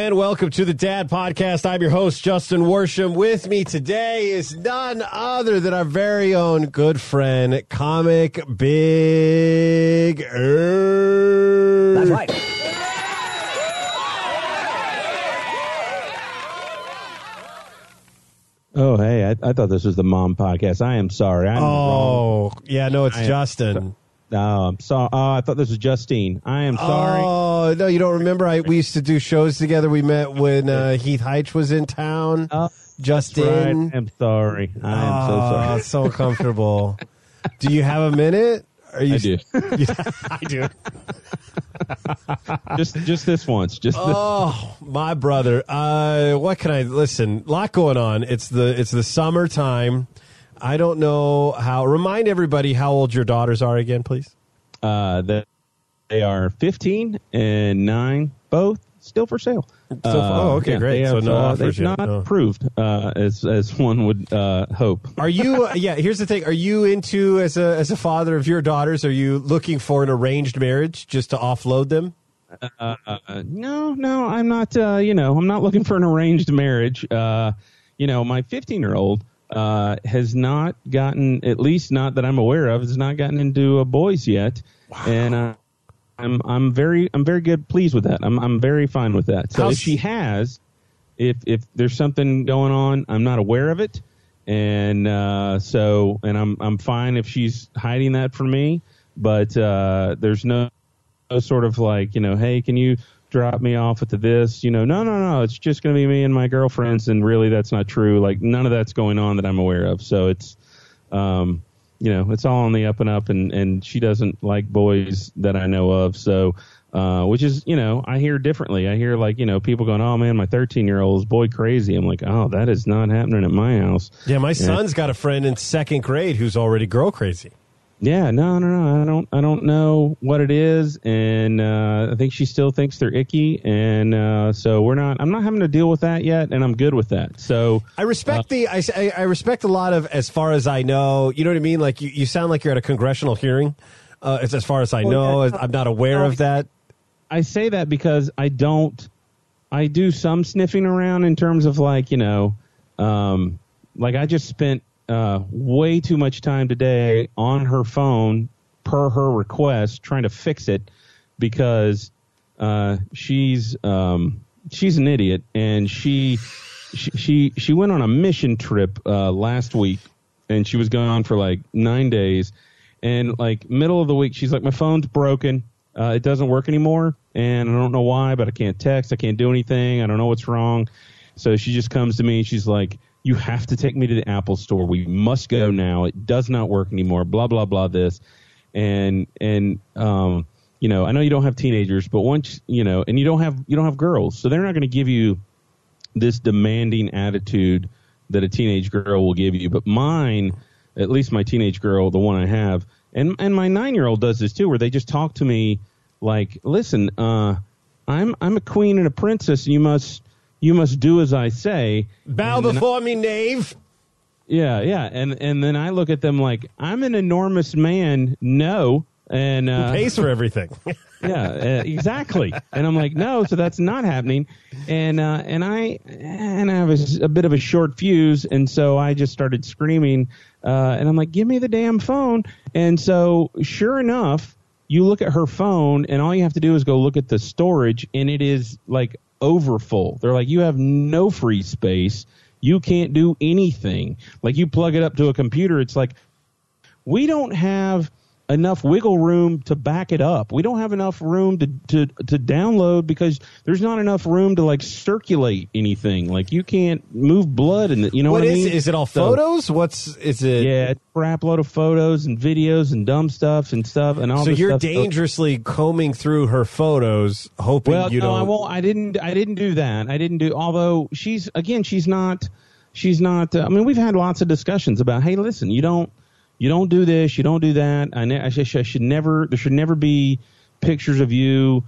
and welcome to the Dad Podcast. I'm your host, Justin Worsham. With me today is none other than our very own good friend, Comic Big Earth. That's right. Oh, hey, I thought this was the Mom Podcast. I am sorry. I'm wrong. Yeah, no, it's Justin. No, I'm sorry. Oh, I thought this was Justine. I am sorry. Oh, no, you don't remember? We used to do shows together. We met when Heath Heitch was in town. Justin. Right. I'm sorry. I am so sorry. So uncomfortable. Do you have a minute? I do. I do. just this once. Oh, my brother. What can I listen? Lot going on. It's the summertime. I don't know how. Remind everybody how old your daughters are again, please. They are 15 and 9, both still for sale. Okay, great. So no offers they've yet. not approved, as one would hope. Are you? Here's the thing. Are you into as a father of your daughters? Are you looking for an arranged marriage just to offload them? No, I'm not. I'm not looking for an arranged marriage. My 15-year-old has not gotten, at least not that I'm aware of, has not gotten into boys yet, wow. And I'm very good, pleased with that. I'm very fine with that. So if she has, if there's something going on, I'm not aware of it, and I'm fine if she's hiding that from me. But there's no sort of like, hey, can you drop me off at this? No. It's just going to be me and my girlfriends, and really that's not true. Like none of that's going on that I'm aware of. So it's it's all on the up and up, and she doesn't like boys that I know of. So, which is, I hear differently. I hear like, people going, oh man, my 13-year-old is boy crazy. I'm like, oh, that is not happening at my house. Yeah. My son's got a friend in second grade who's already girl crazy. Yeah, no. I don't know what it is, and I think she still thinks they're icky, and so I'm not having to deal with that yet, and I'm good with that. So I respect I respect a lot of, as far as I know, you know what I mean? Like you sound like you're at a congressional hearing. As far as I know, I'm not aware of that. I say that because I do some sniffing around in terms of like, like I just spent way too much time today on her phone per her request trying to fix it because she's an idiot, and she went on a mission trip last week, and she was gone for like 9 days, and like middle of the week she's like, my phone's broken, it doesn't work anymore, and I don't know why, but I can't text, I can't do anything, I don't know what's wrong. So she just comes to me and she's like, you have to take me to the Apple store. We must go now. It does not work anymore. Blah, blah, blah, this. And I know you don't have teenagers, but once, and you don't have girls. So they're not going to give you this demanding attitude that a teenage girl will give you. But mine, at least my teenage girl, the one I have, and my 9-year-old does this too, where they just talk to me like, listen, I'm a queen and a princess, and you must do as I say. Bow before me, knave. Yeah. And then I look at them like, I'm an enormous man. No. And who pays for everything. Yeah, exactly. And I'm like, no, so that's not happening. And I have a bit of a short fuse. And so I just started screaming. And I'm like, give me the damn phone. And so sure enough, you look at her phone and all you have to do is go look at the storage, and it is like overfull. They're like, you have no free space. You can't do anything. Like you plug it up to a computer, it's like, we don't have enough wiggle room to back it up. We don't have enough room to download because there's not enough room to like circulate anything. Like you can't move blood and what I mean? Is it all photos? Is it? Yeah, it's a crap load of photos and videos and dumb stuff and stuff and all. So this you're stuff. dangerously combing through her photos, hoping you don't. I won't. I didn't do that. I didn't do. Although she's not. I mean, we've had lots of discussions about, hey, listen, you don't do this, you don't do that. I should never. There should never be pictures of you,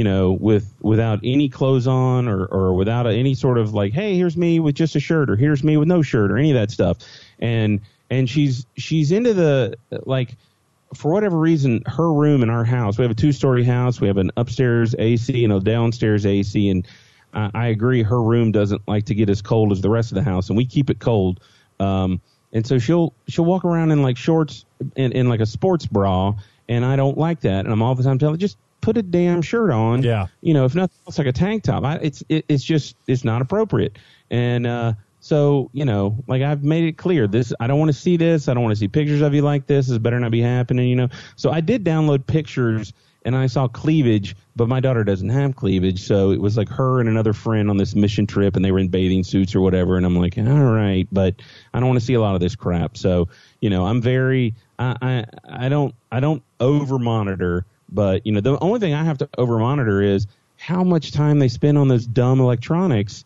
without any clothes on or without any sort of like, hey, here's me with just a shirt, or here's me with no shirt, or any of that stuff. And she's into the, like, for whatever reason, her room in our house. We have a 2-story house. We have an upstairs AC and a downstairs AC, and I agree. Her room doesn't like to get as cold as the rest of the house, and we keep it cold. And so she'll walk around in like shorts and in like a sports bra, and I don't like that. And I'm all the time telling her, just put a damn shirt on. Yeah. If nothing else, like a tank top. It's not appropriate. And so, like I've made it clear, I don't want to see this. I don't want to see pictures of you like this. This better not be happening, So I did download pictures and I saw cleavage, but my daughter doesn't have cleavage. So it was like her and another friend on this mission trip and they were in bathing suits or whatever. And I'm like, all right, but I don't want to see a lot of this crap. So, I'm very, I don't over monitor, but the only thing I have to over monitor is how much time they spend on those dumb electronics,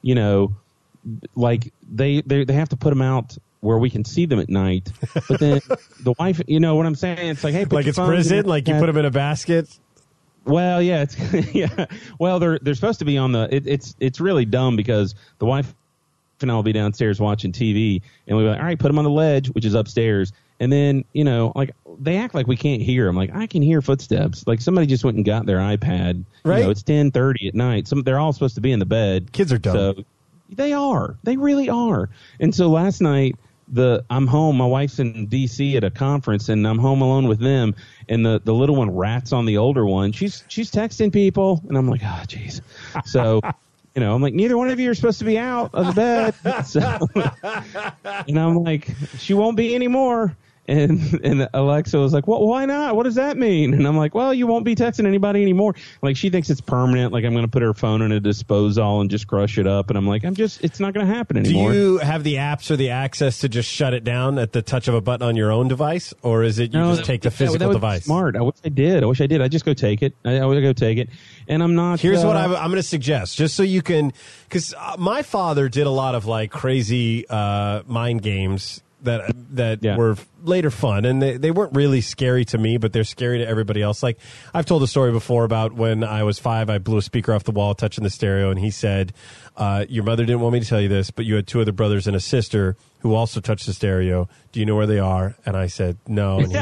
like they have to put them out where we can see them at night. But then the wife, what I'm saying? It's like, hey, put like your it's phones prison, like you put them in a basket. Well, yeah, yeah. Well, they're supposed to be on it's really dumb because the wife and I will be downstairs watching TV and we'll be like, all right, put them on the ledge, which is upstairs. And then, like they act like we can't hear them. Like I can hear footsteps. Like somebody just went and got their iPad. Right. It's 10:30 at night. They're all supposed to be in the bed. Kids are dumb. So they are. They really are. And so last night, I'm home. My wife's in D.C. at a conference, and I'm home alone with them. And the little one rats on the older one. She's texting people, and I'm like, oh, jeez. So, I'm like, neither one of you are supposed to be out of the bed. So, and I'm like, she won't be anymore. And Alexa was like, well, why not? What does that mean? And I'm like, well, you won't be texting anybody anymore. Like, she thinks it's permanent. Like, I'm going to put her phone in a disposal and just crush it up. And I'm like, it's not going to happen anymore. Do you have the apps or the access to just shut it down at the touch of a button on your own device? Or is it just take the physical that would device? Be smart. I wish I did. I just go take it. I would go take it. And I'm not. Here's what I'm going to suggest, just so you can, because my father did a lot of like crazy mind games that were later fun, and they weren't really scary to me, but they're scary to everybody else. Like I've told a story before about when I was 5, I blew a speaker off the wall touching the stereo, and he said, your mother didn't want me to tell you this, but you had 2 other brothers and a sister who also touched the stereo. Do you know where they are? And I said, no. And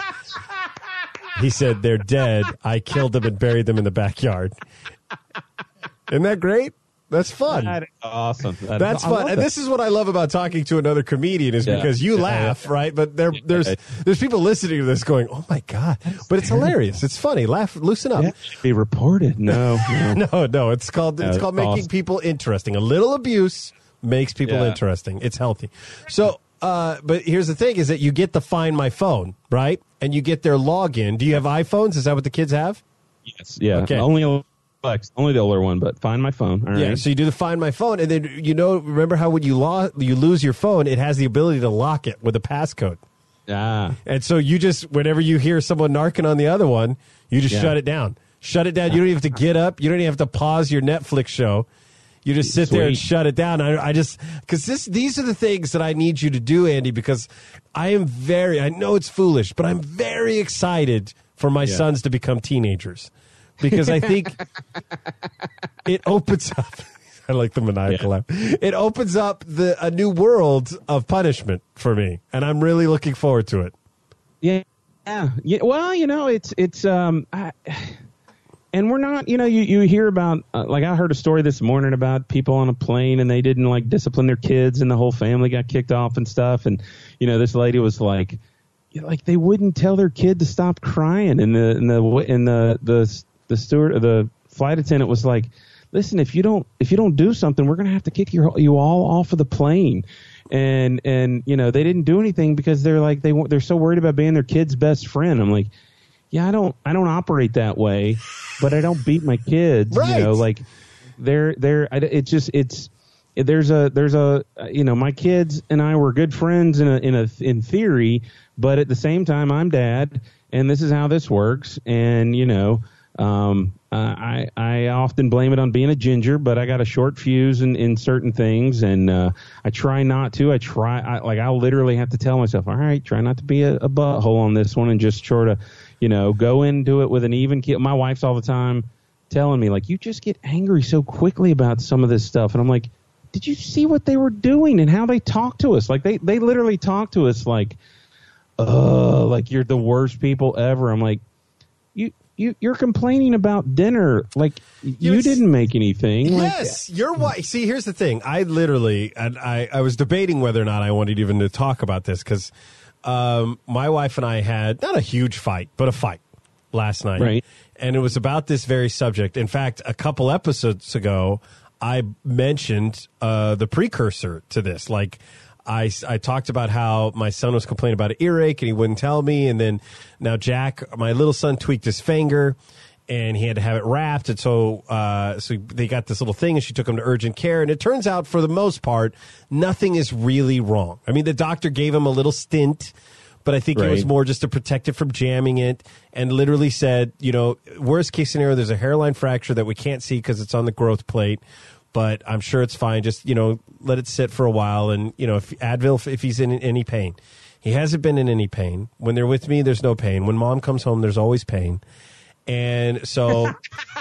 he said, they're dead. I killed them and buried them in the backyard. Isn't that great? That's fun. That is awesome. That's fun. And this is what I love about talking to another comedian is because you laugh, right? But there's people listening to this going, oh, my God. But it's hilarious. It's funny. Laugh. Loosen up. That should be reported. No. No. It's called making people interesting. A little abuse makes people interesting. It's healthy. So, but here's the thing is that you get the Find My Phone, right? And you get their login. Do you have iPhones? Is that what the kids have? Yes. Yeah. Okay. Only the older one, but Find My Phone. All right. Yeah, so you do the Find My Phone, and then, remember how when you lose your phone, it has the ability to lock it with a passcode. Ah. And so you just, whenever you hear someone narking on the other one, you just shut it down. Shut it down. You don't even have to get up. You don't even have to pause your Netflix show. You just sit there and shut it down. Because these are the things that I need you to do, Andy, because I know it's foolish, but I'm very excited for my sons to become teenagers. Because I think it opens up. I like the maniacal laugh. It opens up a new world of punishment for me, and I'm really looking forward to it. Yeah. Well, it's and we're not. You hear about like I heard a story this morning about people on a plane and they didn't like discipline their kids and the whole family got kicked off and stuff. And this lady was like they wouldn't tell their kid to stop crying, and the steward or the flight attendant was like, listen, if you don't do something, we're going to have to kick you all off of the plane. And they didn't do anything because they're like, they're so worried about being their kid's best friend. I'm like, yeah, I don't operate that way, but I don't beat my kids, right. Like my kids and I were good friends in theory, but at the same time I'm dad and this is how this works. And, I often blame it on being a ginger, but I got a short fuse in certain things, and I try not to. I'll literally have to tell myself, all right, try not to be a butthole on this one, and just sort of, go into it with an even keel. My wife's all the time telling me, like, you just get angry so quickly about some of this stuff, and I'm like, did you see what they were doing and how they talk to us? Like, they literally talk to us like you're the worst people ever. I'm like, you're complaining about dinner. Like, you didn't make anything. Yes, you're right. See, here's the thing. I literally, I was debating whether or not I wanted even to talk about this because my wife and I had not a huge fight, but a fight last night. Right. And it was about this very subject. In fact, a couple episodes ago, I mentioned the precursor to this. Like, I talked about how my son was complaining about an earache and he wouldn't tell me. And then now Jack, my little son, tweaked his finger and he had to have it wrapped. And so they got this little thing and she took him to urgent care. And it turns out, for the most part, nothing is really wrong. I mean, the doctor gave him a little stint, but I think it was more just to protect it from jamming it, and literally said, worst case scenario, there's a hairline fracture that we can't see because it's on the growth plate, but I'm sure it's fine. Just, let it sit for a while. And, if Advil, if he's in any pain. He hasn't been in any pain. When they're with me, there's no pain. When mom comes home, there's always pain. And so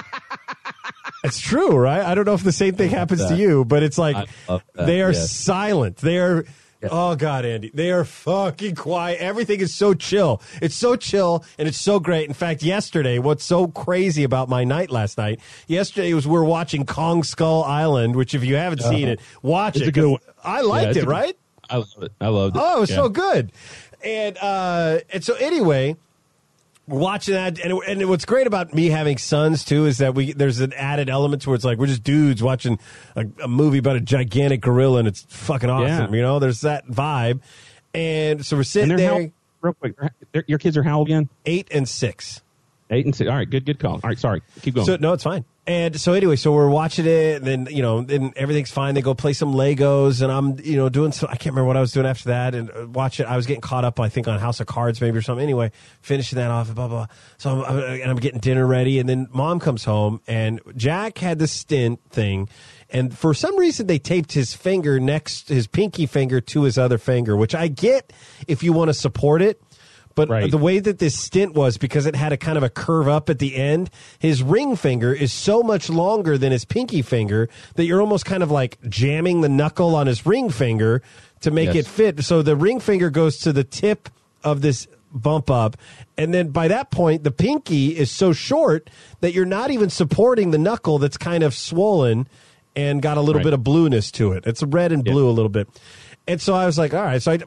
it's true, right? I don't know if the same thing happens to you, but it's like they are silent. They are... Yeah. Oh, God, Andy. They are fucking quiet. Everything is so chill. It's so chill, and it's so great. In fact, yesterday, what's so crazy about my night last night, yesterday was we're watching Kong Skull Island, which if you haven't seen it, watch it. It's a good one. I liked it, right? I love it. I loved it. Oh, it was so good. And so anyway... We're watching that, and what's great about me having sons, too, is that there's an added element to where it's like we're just dudes watching a movie about a gigantic gorilla, and it's fucking awesome, There's that vibe. And so we're sitting there. Real quick, your kids are how old again? 8 and 6. 8 and 6. All right, good call. All right, sorry. Keep going. So, no, it's fine. And so anyway, so we're watching it, and then, then everything's fine. They go play some Legos, and I'm, doing some, I can't remember what I was doing after that, and watch it. I was getting caught up, I think, on House of Cards maybe or something. Anyway, finishing that off, and blah, blah, blah. So I'm getting dinner ready, and then mom comes home, and Jack had this stint thing, and for some reason they taped his finger his pinky finger to his other finger, which I get if you want to support it. But the way that this stint was, because it had a kind of a curve up at the end, his ring finger is so much longer than his pinky finger that you're almost kind of like jamming the knuckle on his ring finger to make it fit. So the ring finger goes to the tip of this bump up. And then by that point, the pinky is so short that you're not even supporting the knuckle that's kind of swollen and got a little bit of blueness to it. It's red and blue a little bit. And so I was like, all right. So,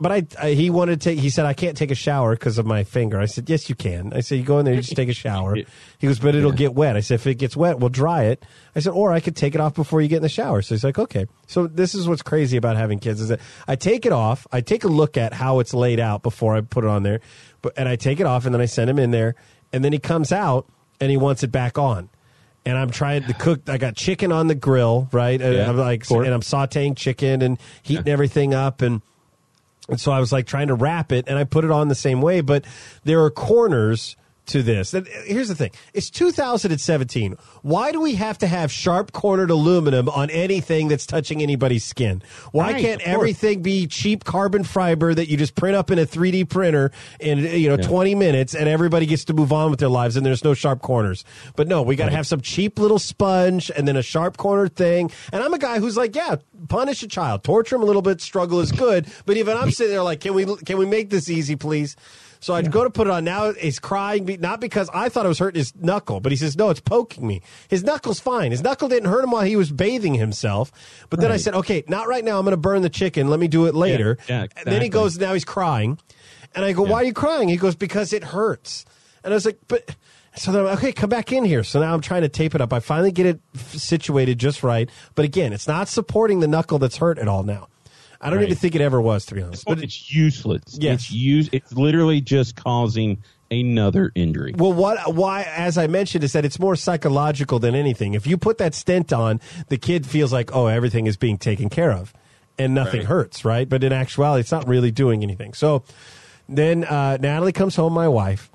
he said, I can't take a shower because of my finger. I said, yes, you can. I said, you go in there, you just take a shower. He goes, but it'll get wet. I said, if it gets wet, we'll dry it. I said, or I could take it off before you get in the shower. So he's like, okay. So this is what's crazy about having kids is that I take it off. I take a look at how it's laid out before I put it on there. And I take it off, and then I send him in there. And then he comes out, and he wants it back on. And I'm trying to cook. I got chicken on the grill, right? And I'm sauteing chicken and heating everything up, and so I was like trying to wrap it, and I put it on the same way. But there are corners to this. Here's the thing. It's 2017. Why do we have to have sharp-cornered aluminum on anything that's touching anybody's skin? Why can't everything be cheap carbon fiber that you just print up in a 3D printer in 20 minutes and everybody gets to move on with their lives and there's no sharp corners? But no, we got to have some cheap little sponge and then a sharp-cornered thing. And I'm a guy who's like, punish a child. Torture him a little bit. Struggle is good. But even I'm sitting there like, can we make this easy, please? So I'd go to put it on. Now he's crying, not because I thought it was hurting his knuckle, but he says, no, it's poking me. His knuckle's fine. His knuckle didn't hurt him while he was bathing himself. But then I said, okay, not right now. I'm going to burn the chicken. Let me do it later. Yeah, exactly. And then he goes, now he's crying. And I go, why are you crying? He goes, because it hurts. And I was like, but... So then, okay, come back in here. So now I'm trying to tape it up. I finally get it situated just right. But again, it's not supporting the knuckle that's hurt at all now. I don't even think it ever was, to be honest. But it's useless. Yes. It's literally just causing another injury. Well, why, as I mentioned, is that it's more psychological than anything. If you put that stent on, the kid feels like, oh, everything is being taken care of and nothing hurts, right? But in actuality, it's not really doing anything. So then Natalie comes home, my wife,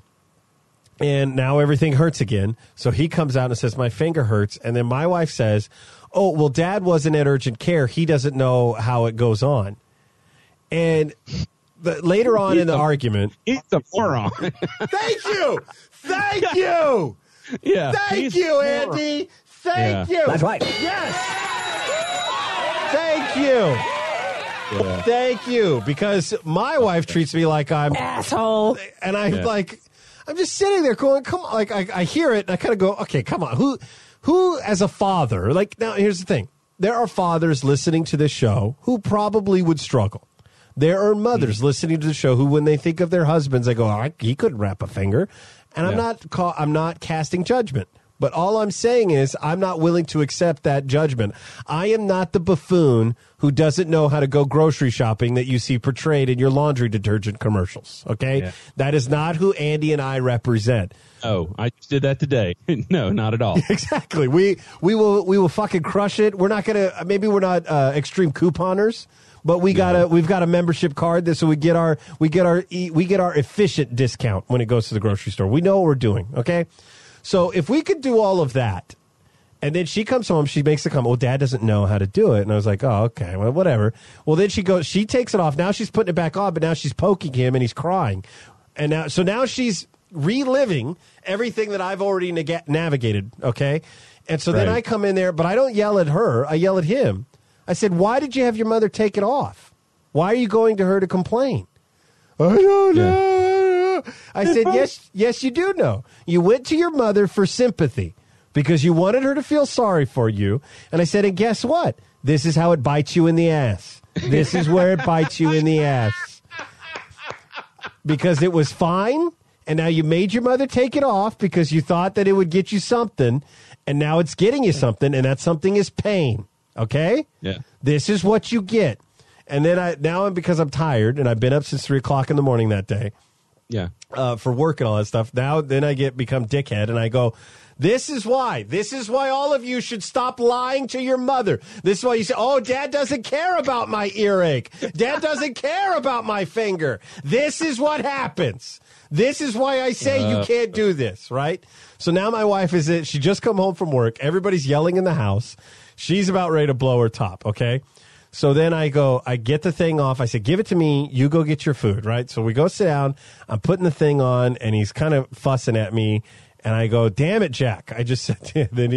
and now everything hurts again. So he comes out and says, my finger hurts. And then my wife says, oh, well, Dad wasn't at urgent care. He doesn't know how it goes on. And later on in the argument... He's a moron. Thank you! Thank you! Yeah. Thank you, Andy! Thank you! That's right. Yes! Thank you! Yeah. Thank you! Because my wife treats me like I'm... Asshole! And I'm like... I'm just sitting there going, come on. Like, I hear it, and I kind of go, okay, come on. Who, as a father, like, now, here's the thing. There are fathers listening to this show who probably would struggle. There are mothers listening to the show who, when they think of their husbands, they go, oh, he couldn't wrap a finger. And I'm not casting judgment. But all I'm saying is I'm not willing to accept that judgment. I am not the buffoon who doesn't know how to go grocery shopping that you see portrayed in your laundry detergent commercials, okay? Yeah. That is not who Andy and I represent. Oh, I just did that today. No, not at all. Exactly. We will fucking crush it. We're not going to, maybe we're not extreme couponers, but we've got a membership card so we get our efficient discount when it goes to the grocery store. We know what we're doing, okay? So if we could do all of that, and then she comes home, she makes the comment, well, Dad doesn't know how to do it. And I was like, oh, okay, well, whatever. Well, then she takes it off. Now she's putting it back on, but now she's poking him and he's crying. And now she's reliving everything that I've already navigated, okay? And so then I come in there, but I don't yell at her. I yell at him. I said, why did you have your mother take it off? Why are you going to her to complain? I don't know. I said, yes, you do know. You went to your mother for sympathy because you wanted her to feel sorry for you. And I said, and guess what? This is how it bites you in the ass. This is where it bites you in the ass. Because it was fine, and now you made your mother take it off because you thought that it would get you something, and now it's getting you something, and that something is pain. Okay? Yeah. This is what you get. And then because I'm tired, and I've been up since 3 o'clock in the morning that day. Yeah. For work and all that stuff. Then I become dickhead, and I go, this is why all of you should stop lying to your mother. This is why you say, oh, Dad doesn't care about my earache. Dad doesn't care about my finger. This is what happens. This is why I say you can't do this, right? So now my wife she just come home from work. Everybody's yelling in the house. She's about ready to blow her top, okay? So then I get the thing off. I said, give it to me. You go get your food, right? So we go sit down. I'm putting the thing on, and he's kind of fussing at me. And I go, damn it, Jack. I just said,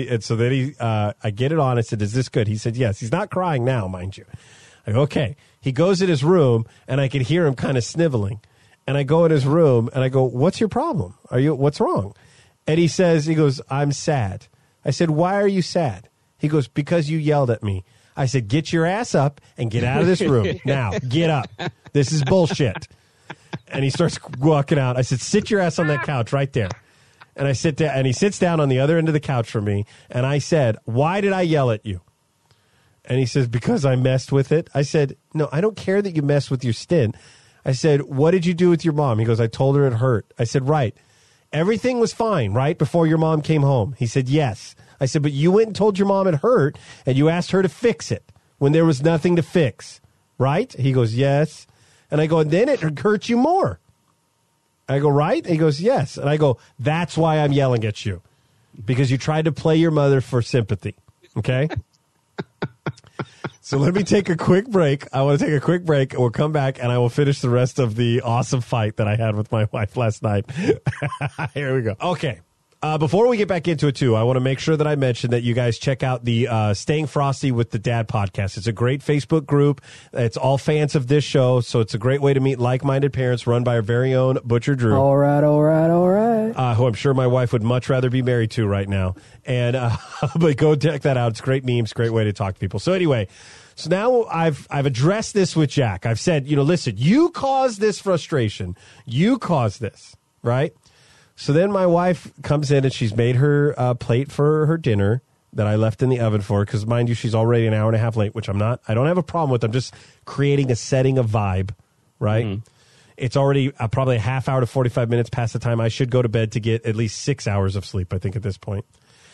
I get it on. I said, is this good? He said, yes. He's not crying now, mind you. I go, okay. He goes in his room, and I can hear him kind of sniveling. And I go in his room, and I go, what's your problem? What's wrong? And he goes, I'm sad. I said, why are you sad? He goes, because you yelled at me. I said, get your ass up and get out of this room. Now, get up. This is bullshit. And he starts walking out. I said, sit your ass on that couch right there. And I sit down, and he sits down on the other end of the couch from me. And I said, why did I yell at you? And he says, because I messed with it. I said, no, I don't care that you messed with your stint. I said, what did you do with your mom? He goes, I told her it hurt. I said, right. Everything was fine, right, before your mom came home? He said, yes. I said, but you went and told your mom it hurt, and you asked her to fix it when there was nothing to fix, right? He goes, yes. And I go, and then it hurt you more. I go, right? And he goes, yes. And I go, that's why I'm yelling at you, because you tried to play your mother for sympathy, okay? So let me take a quick break. I want to take a quick break, and we'll come back, and I will finish the rest of the awesome fight that I had with my wife last night. Here we go. Okay. Before we get back into it, too, I want to make sure that I mention that you guys check out the Staying Frosty with the Dad podcast. It's a great Facebook group. It's all fans of this show, so it's a great way to meet like-minded parents run by our very own Butcher Drew. All right. Who I'm sure my wife would much rather be married to right now. And but go check that out. It's great memes, great way to talk to people. So anyway, so now I've addressed this with Jack. I've said, listen, you caused this frustration. You caused this, right? So then my wife comes in, and she's made her plate for her dinner that I left in the oven for her, because, mind you, she's already an hour and a half late, which I don't have a problem with. I'm just creating a setting of vibe, right? Mm-hmm. It's already probably a half hour to 45 minutes past the time I should go to bed to get at least 6 hours of sleep, I think, at this point.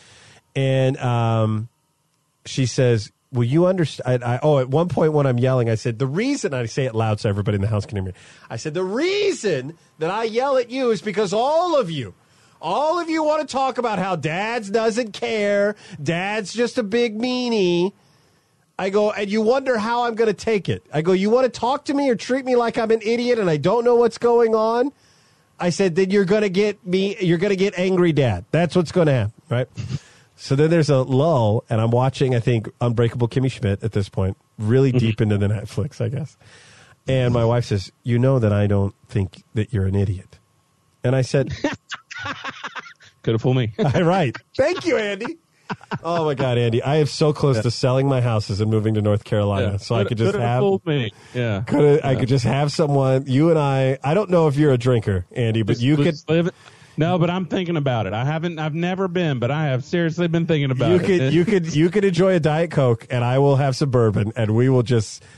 And she says, will you understand? At one point when I'm yelling, I said, the reason, I say it loud so everybody in the house can hear me. I said, the reason that I yell at you is because all of you want to talk about how Dad's doesn't care. Dad's just a big meanie. I go, and you wonder how I'm going to take it. I go, you want to talk to me or treat me like I'm an idiot and I don't know what's going on? I said, then you're going to get angry Dad. That's what's going to happen, right? So then there's a lull, and I'm watching, I think, Unbreakable Kimmy Schmidt at this point, really deep into the Netflix, I guess. And my wife says, you know that I don't think that you're an idiot. And I said, Could have fooled me. Right. Thank you, Andy. Oh my God, Andy! I am so close to selling my houses and moving to North Carolina, so I could just have. Fooled me. Yeah. I could just have someone. You and I. I don't know if you're a drinker, Andy, but you could. No, but I'm thinking about it. I've never been, but I have seriously been thinking about it. You could enjoy a Diet Coke, and I will have some bourbon, and we will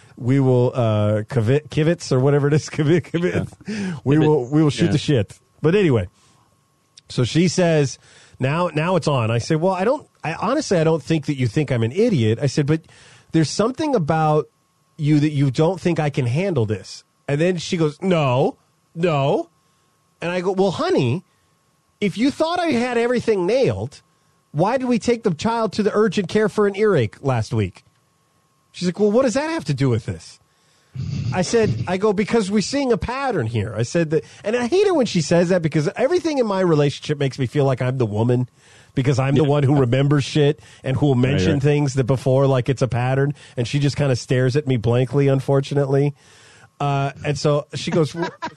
kivitz or whatever it is. Kivitz. We will shoot the shit. But anyway, so she says. Now it's on. I said, well, I honestly don't think that you think I'm an idiot. I said, but there's something about you that you don't think I can handle this. And then she goes, no. And I go, well, honey, if you thought I had everything nailed, why did we take the child to the urgent care for an earache last week? She's like, well, what does that have to do with this? I go, because we're seeing a pattern here. I said that, and I hate it when she says that because everything in my relationship makes me feel like I'm the woman because I'm the one who remembers shit and who will mention things that before like it's a pattern. And she just kind of stares at me blankly, unfortunately. And so she goes,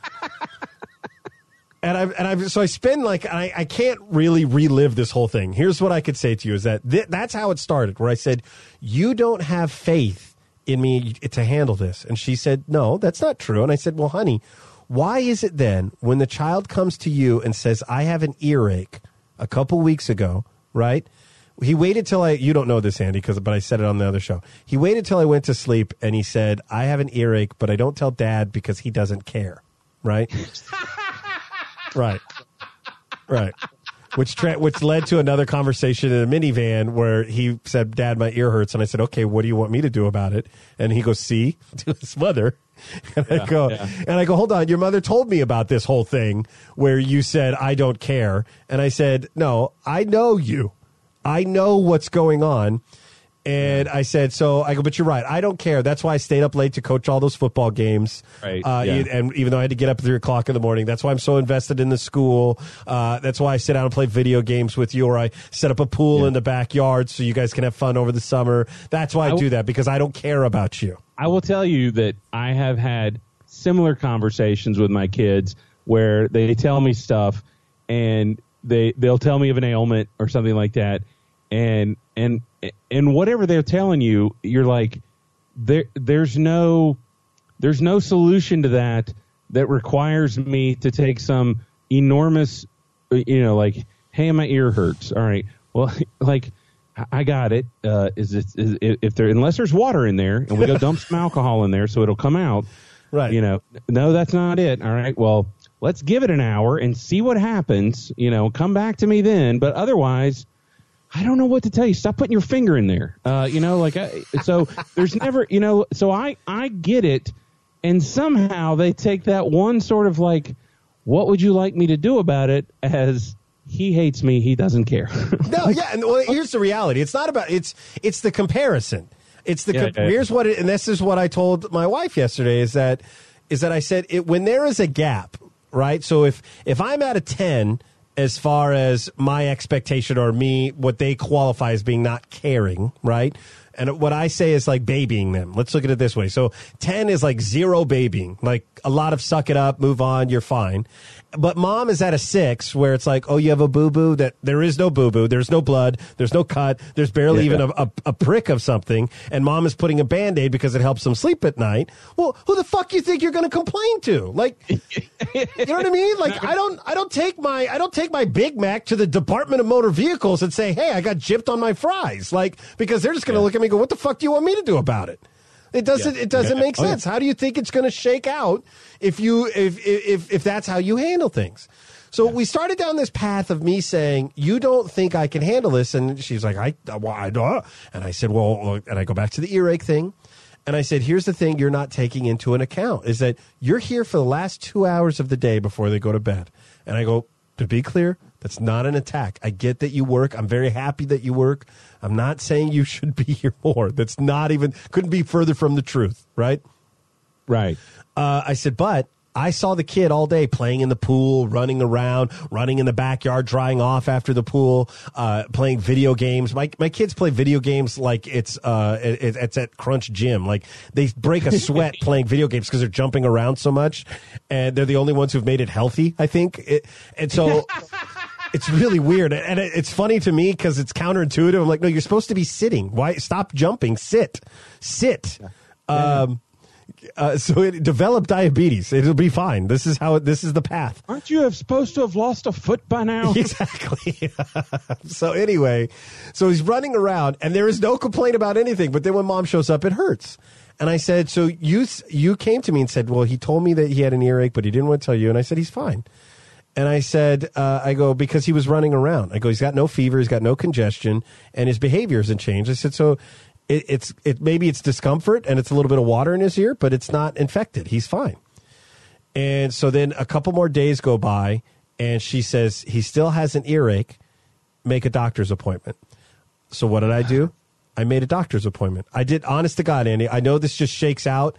so I spend like, I can't really relive this whole thing. Here's what I could say to you is that that's how it started, where I said, you don't have faith in me to handle this. And she said, no, that's not true. And I said, well, honey, why is it then when the child comes to you and says, I have an earache a couple weeks ago, right? He waited till you don't know this, Andy, but I said it on the other show. He waited till I went to sleep and he said, I have an earache, but I don't tell Dad because he doesn't care. Right? Right. Which led to another conversation in a minivan where he said, Dad, my ear hurts. And I said, okay, what do you want me to do about it? And he goes, see, to his mother. And I go, hold on. Your mother told me about this whole thing where you said, I don't care. And I said, no, I know you. I know what's going on. And I said, but you're right. I don't care. That's why I stayed up late to coach all those football games. Right. And even though I had to get up at 3 o'clock in the morning, that's why I'm so invested in the school. That's why I sit down and play video games with you, or I set up a pool in the backyard so you guys can have fun over the summer. That's why I do that, because I don't care about you. I will tell you that I have had similar conversations with my kids where they tell me stuff and they'll tell me of an ailment or something like that. And whatever they're telling you, you're like, there's no solution to that requires me to take some enormous, like, hey, my ear hurts. All right, well, like, I got it. Unless there's water in there and we go dump some alcohol in there so it'll come out. Right. No, that's not it. All right. Well, let's give it an hour and see what happens. Come back to me then. But otherwise, I don't know what to tell you. Stop putting your finger in there. So there's never, so I get it. And somehow they take that one sort of like, what would you like me to do about it, as he hates me, he doesn't care. No, yeah. And well, here's the reality. It's not about, it's the comparison. It's here's what and this is what I told my wife yesterday is that I said when there is a gap, right? So if I'm at a 10, as far as my expectation or me, what they qualify as being not caring, right? And what I say is like babying them. Let's look at it this way. So 10 is like zero babying, like a lot of suck it up, move on, you're fine. But mom is at a 6 where it's like, oh, you have a boo-boo? That there is no boo-boo. There's no blood. There's no cut. There's barely even a prick of something. And mom is putting a Band-Aid because it helps them sleep at night. Well, who the fuck you think you're going to complain to? Like, you know what I mean? Like, I don't take my Big Mac to the Department of Motor Vehicles and say, hey, I got gypped on my fries. Like, because they're just going to look at me and go, what the fuck do you want me to do about it? It doesn't make sense. How do you think it's going to shake out if that's how you handle things? So we started down this path of me saying, you don't think I can handle this. And she's like, I don't. And I said, well, and I go back to the earache thing. And I said, here's the thing you're not taking into an account is that you're here for the last 2 hours of the day before they go to bed. And I go, to be clear, that's not an attack. I get that you work. I'm very happy that you work. I'm not saying you should be here more. That's couldn't be further from the truth, right? Right. I said, but I saw the kid all day playing in the pool, running around, running in the backyard, drying off after the pool, playing video games. My kids play video games like it's at Crunch Gym. Like they break a sweat playing video games because they're jumping around so much, and they're the only ones who've made it healthy, I think. And so It's really weird. And it's funny to me because it's counterintuitive. I'm like, no, you're supposed to be sitting. Why? Stop jumping. Sit. So it developed diabetes. It'll be fine. This is the path. Aren't you supposed to have lost a foot by now? Exactly. So anyway, so he's running around and there is no complaint about anything. But then when mom shows up, it hurts. And I said, so you came to me and said, well, he told me that he had an earache, but he didn't want to tell you. And I said, he's fine. And I said, I go, because he was running around. I go, he's got no fever, he's got no congestion, and his behavior hasn't changed. I said, so maybe it's discomfort and it's a little bit of water in his ear, but it's not infected. He's fine. And so then a couple more days go by, and she says, he still has an earache. Make a doctor's appointment. So what did I do? I made a doctor's appointment. I did, honest to God, Andy. I know this just shakes out.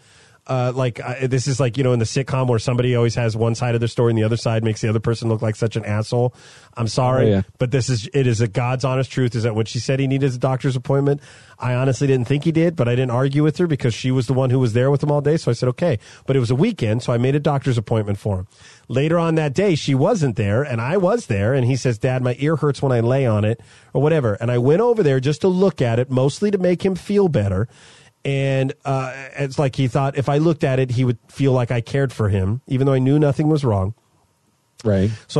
This is like, in the sitcom where somebody always has one side of their story and the other side makes the other person look like such an asshole. I'm sorry, but it is a God's honest truth is that when she said he needed a doctor's appointment, I honestly didn't think he did, but I didn't argue with her because she was the one who was there with him all day. So I said, okay, but it was a weekend. So I made a doctor's appointment for him. Later on that day, she wasn't there and I was there, and he says, Dad, my ear hurts when I lay on it or whatever. And I went over there just to look at it, mostly to make him feel better. And it's like he thought if I looked at it, he would feel like I cared for him, even though I knew nothing was wrong. Right. So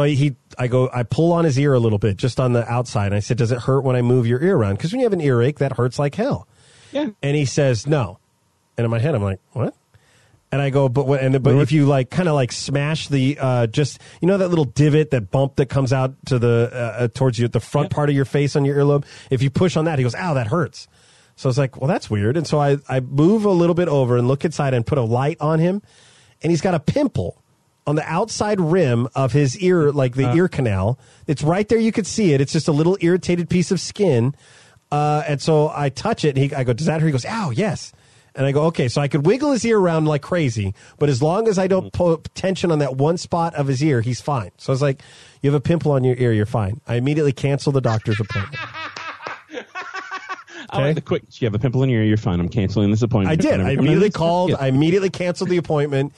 I pull on his ear a little bit, just on the outside. And I said, does it hurt when I move your ear around? Because when you have an earache, that hurts like hell. Yeah. And he says, no. And in my head, I'm like, what? And I go, but if you kind of smash the that little divot, that bump that comes out to the towards you at the front part of your face on your earlobe, if you push on that, he goes, ow, that hurts. So I was like, well, that's weird. And so I move a little bit over and look inside and put a light on him, and he's got a pimple on the outside rim of his ear, like the ear canal. It's right there. You could see it. It's just a little irritated piece of skin. And so I touch it, and I go, does that hurt? He goes, ow, yes. And I go, okay, so I could wiggle his ear around like crazy, but as long as I don't put tension on that one spot of his ear, he's fine. So I was like, you have a pimple on your ear, you're fine. I immediately canceled the doctor's appointment. Okay. I like the quick. You have a pimple in your ear. You're fine. I'm canceling this appointment. I did. I immediately called. Yeah. I immediately canceled the appointment.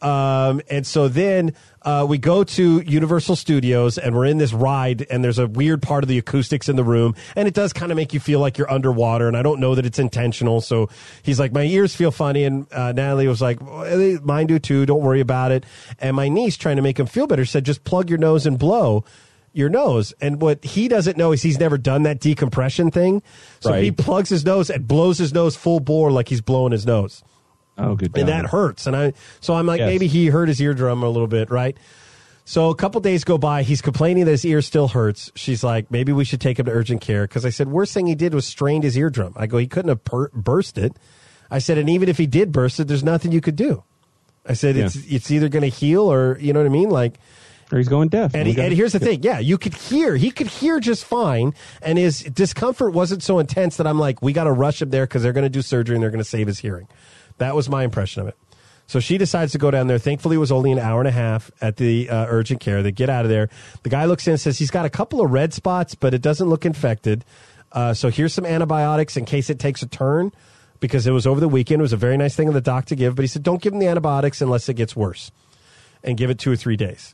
And so then we go to Universal Studios, and we're in this ride, and there's a weird part of the acoustics in the room, and it does kind of make you feel like you're underwater, and I don't know that it's intentional. So he's like, my ears feel funny, and Natalie was like, well, mine do too. Don't worry about it. And my niece, trying to make him feel better, said, just plug your nose and blow your nose. And what he doesn't know is he's never done that decompression thing. So he plugs his nose and blows his nose full bore like he's blowing his nose. Oh, good God. And that hurts. And I'm like, maybe he hurt his eardrum a little bit, right? So a couple days go by. He's complaining that his ear still hurts. She's like, maybe we should take him to urgent care. Because I said, worst thing he did was strained his eardrum. I go, he couldn't have burst it. I said, and even if he did burst it, there's nothing you could do. I said, it's either going to heal or, you know what I mean? Like, or he's going deaf. And here's the thing. Yeah, you could hear. He could hear just fine. And his discomfort wasn't so intense that I'm like, we got to rush him there because they're going to do surgery and they're going to save his hearing. That was my impression of it. So she decides to go down there. Thankfully, it was only an hour and a half at the urgent care. They get out of there. The guy looks in and says he's got a couple of red spots, but it doesn't look infected. So here's some antibiotics in case it takes a turn, because it was over the weekend. It was a very nice thing of the doc to give. But he said, don't give him the antibiotics unless it gets worse, and give it 2 or 3 days.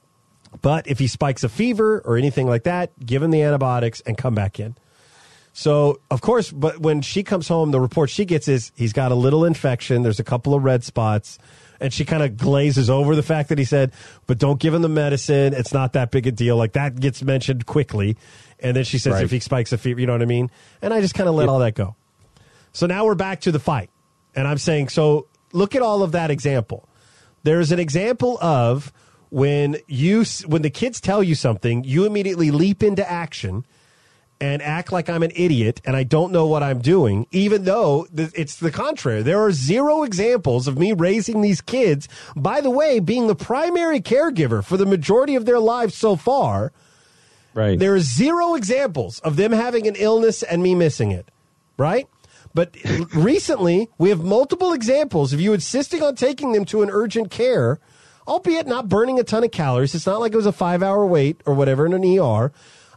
But if he spikes a fever or anything like that, give him the antibiotics and come back in. So, of course, but when she comes home, the report she gets is he's got a little infection. There's a couple of red spots. And she kind of glazes over the fact that he said, but don't give him the medicine. It's not that big a deal. Like, that gets mentioned quickly. And then she says, if he spikes a fever, you know what I mean? And I just kind of let all that go. So now we're back to the fight. And I'm saying, so look at all of that example. There's an example of when the kids tell you something, you immediately leap into action and act like I'm an idiot and I don't know what I'm doing, even though it's the contrary. There are 0 examples of me raising these kids, by the way, being the primary caregiver for the majority of their lives so far. Right. There are 0 examples of them having an illness and me missing it, right? But recently, we have multiple examples of you insisting on taking them to an urgent care, albeit not burning a ton of calories. It's not like it was a 5-hour wait or whatever in an ER,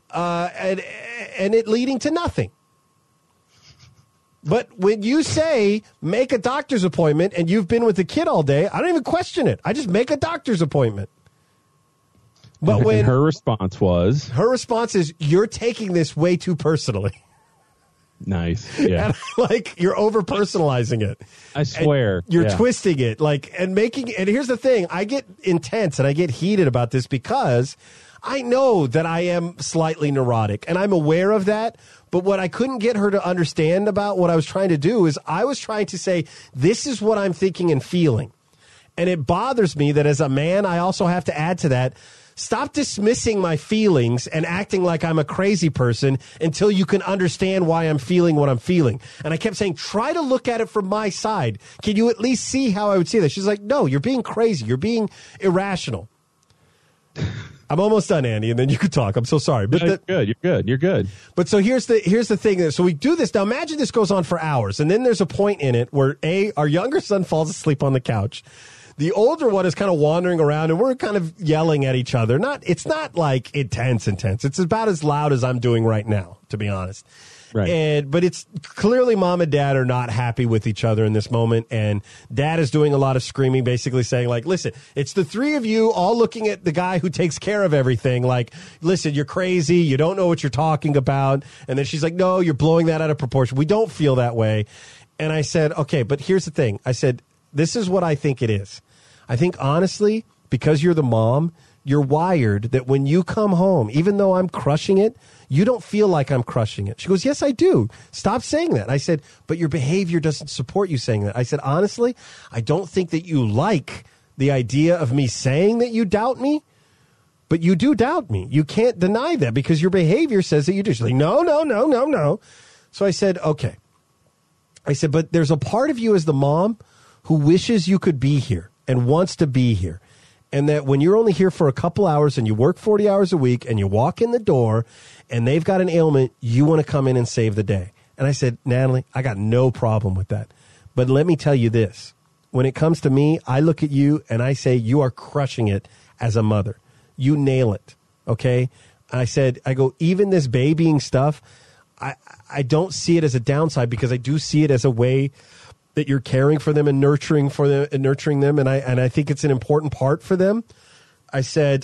and it leading to nothing. But when you say make a doctor's appointment and you've been with the kid all day, I don't even question it. I just make a doctor's appointment. But when and her response is, you're taking this way too personally. Nice. Yeah. And, like, you're over personalizing it. I swear. And you're twisting it, like, and here's the thing. I get intense and I get heated about this because I know that I am slightly neurotic and I'm aware of that. But what I couldn't get her to understand about what I was trying to do is I was trying to say, this is what I'm thinking and feeling. And it bothers me that as a man, I also have to add to that, stop dismissing my feelings and acting like I'm a crazy person until you can understand why I'm feeling what I'm feeling. And I kept saying, try to look at it from my side. Can you at least see how I would see that? She's like, no, you're being crazy. You're being irrational. I'm almost done, Andy, and then you could talk. I'm so sorry. But You're good. But so here's the thing. So we do this. Now imagine this goes on for hours, and then there's a point in it where our younger son falls asleep on the couch. The older one is kind of wandering around, and we're kind of yelling at each other. It's not like intense. It's about as loud as I'm doing right now, to be honest. Right. But it's clearly mom and dad are not happy with each other in this moment. And dad is doing a lot of screaming, basically saying, like, listen, it's the three of you all looking at the guy who takes care of everything. Like, listen, you're crazy. You don't know what you're talking about. And then she's like, no, you're blowing that out of proportion. We don't feel that way. And I said, okay, but here's the thing. I said, this is what I think it is. I think, honestly, because you're the mom, you're wired that when you come home, even though I'm crushing it, you don't feel like I'm crushing it. She goes, yes, I do. Stop saying that. I said, but your behavior doesn't support you saying that. I said, honestly, I don't think that you like the idea of me saying that you doubt me, but you do doubt me. You can't deny that because your behavior says that you do. She's like, no. So I said, okay. I said, but there's a part of you as the mom who wishes you could be here and wants to be here. And that when you're only here for a couple hours and you work 40 hours a week and you walk in the door and they've got an ailment, you want to come in and save the day. And I said, Natalie, I got no problem with that. But let me tell you this. When it comes to me, I look at you and I say, you are crushing it as a mother. You nail it. Okay. I said, even this babying stuff, I don't see it as a downside because I do see it as a way that you're caring for them and nurturing them. And I think it's an important part for them. I said,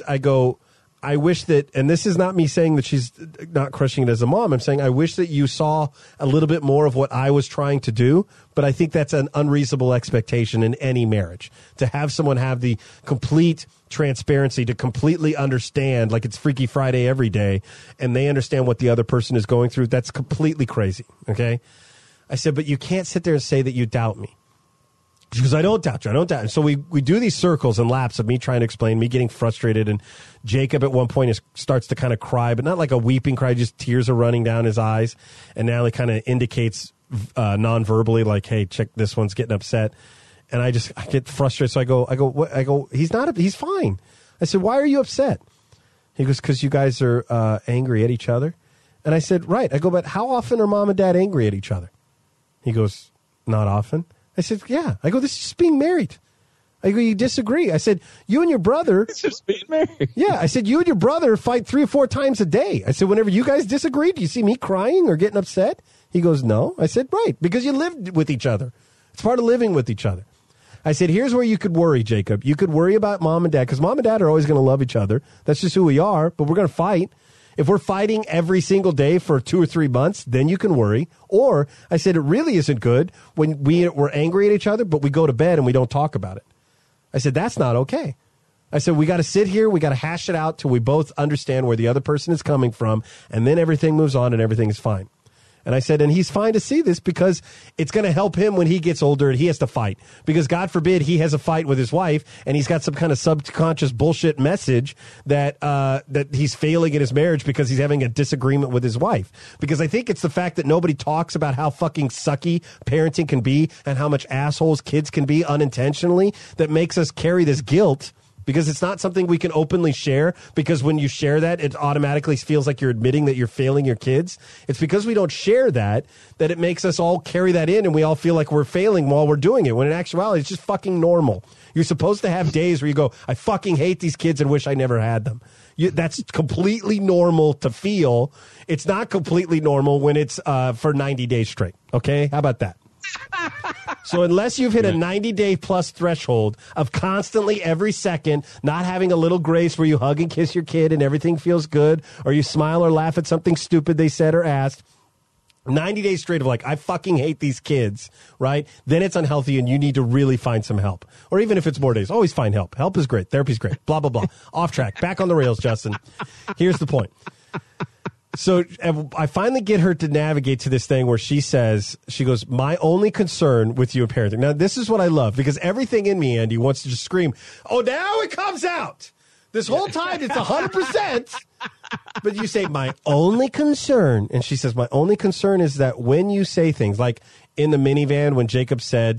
I wish that, and this is not me saying that she's not crushing it as a mom. I'm saying, I wish that you saw a little bit more of what I was trying to do, but I think that's an unreasonable expectation in any marriage to have someone have the complete transparency to completely understand, like it's Freaky Friday every day, and they understand what the other person is going through. That's completely crazy. Okay. I said, but you can't sit there and say that you doubt me. She goes, I don't doubt you. And so we do these circles and laps of me trying to explain, me getting frustrated. And Jacob at one point starts to kind of cry, but not like a weeping cry, just tears are running down his eyes. And Natalie kind of indicates non-verbally, like, hey, check, this one's getting upset. And I get frustrated. So I go, he's fine. I said, why are you upset? He goes, because you guys are angry at each other. And I said, right. I go, but how often are mom and dad angry at each other? He goes, not often. I said, yeah. I go, this is just being married. I go, you disagree. I said, you and your brother. It's just being married. Yeah. I said, you and your brother fight 3 or 4 times a day. I said, whenever you guys disagree, do you see me crying or getting upset? He goes, no. I said, right. Because you live with each other. It's part of living with each other. I said, here's where you could worry, Jacob. You could worry about mom and dad because mom and dad are always going to love each other. That's just who we are, but we're going to fight. If we're fighting every single day for 2 or 3 months, then you can worry. Or I said, it really isn't good when we're angry at each other, but we go to bed and we don't talk about it. I said, that's not okay. I said, we got to sit here. We got to hash it out till we both understand where the other person is coming from. And then everything moves on and everything is fine. And I said, and he's fine to see this because it's going to help him when he gets older and he has to fight. Because God forbid he has a fight with his wife and he's got some kind of subconscious bullshit message that he's failing in his marriage because he's having a disagreement with his wife. Because I think it's the fact that nobody talks about how fucking sucky parenting can be and how much assholes kids can be unintentionally that makes us carry this guilt. Because it's not something we can openly share, because when you share that, it automatically feels like you're admitting that you're failing your kids. It's because we don't share that it makes us all carry that in and we all feel like we're failing while we're doing it, when in actuality, it's just fucking normal. You're supposed to have days where you go, I fucking hate these kids and wish I never had them. That's completely normal to feel. It's not completely normal when it's for 90 days straight. Okay? How about that? So unless you've hit a 90-day plus threshold of constantly every second not having a little grace where you hug and kiss your kid and everything feels good, or you smile or laugh at something stupid they said or asked, 90 days straight of like, I fucking hate these kids, right? Then it's unhealthy and you need to really find some help. Or even if it's more days, always find help. Help is great. Therapy's great. Blah, blah, blah. Off track. Back on the rails, Justin. Here's the point. So I finally get her to navigate to this thing where she says, she goes, my only concern with you and parenting. Now, this is what I love, because everything in me, Andy, wants to just scream, oh, now it comes out. This whole time it's 100%. But you say, my only concern, and she says, my only concern is that when you say things like in the minivan when Jacob said,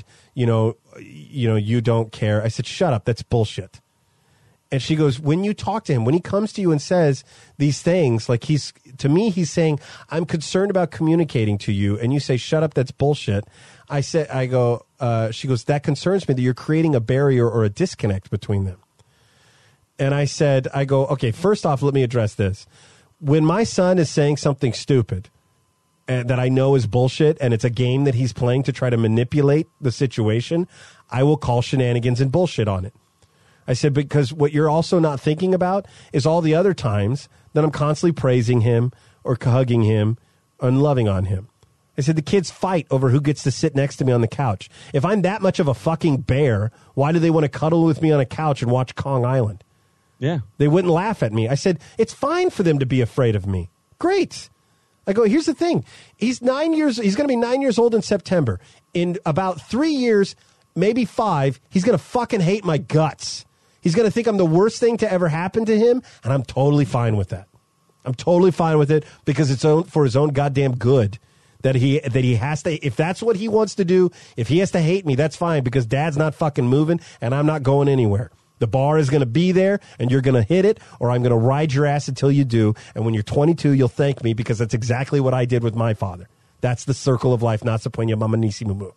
you don't care. I said, shut up. That's bullshit. And she goes, when you talk to him, when he comes to you and says these things, like he's saying, I'm concerned about communicating to you. And you say, shut up. That's bullshit. She goes, that concerns me that you're creating a barrier or a disconnect between them. And I go, okay, first off, let me address this. When my son is saying something stupid and that I know is bullshit and it's a game that he's playing to try to manipulate the situation, I will call shenanigans and bullshit on it. I said, because what you're also not thinking about is all the other times that I'm constantly praising him or hugging him and loving on him. I said, the kids fight over who gets to sit next to me on the couch. If I'm that much of a fucking bear, why do they want to cuddle with me on a couch and watch Kong Island? Yeah. They wouldn't laugh at me. I said, it's fine for them to be afraid of me. Great. I go, here's the thing. He's going to be 9 years old in September. In about 3 years, maybe 5, he's going to fucking hate my guts. He's going to think I'm the worst thing to ever happen to him, and I'm totally fine with that. I'm totally fine with it because it's for his own goddamn good that he has to, if that's what he wants to do, if he has to hate me, that's fine because dad's not fucking moving and I'm not going anywhere. The bar is going to be there, and you're going to hit it, or I'm going to ride your ass until you do. And when you're 22, you'll thank me because that's exactly what I did with my father. That's the circle of life. Nasa Puenya Mama Nisi Mumu.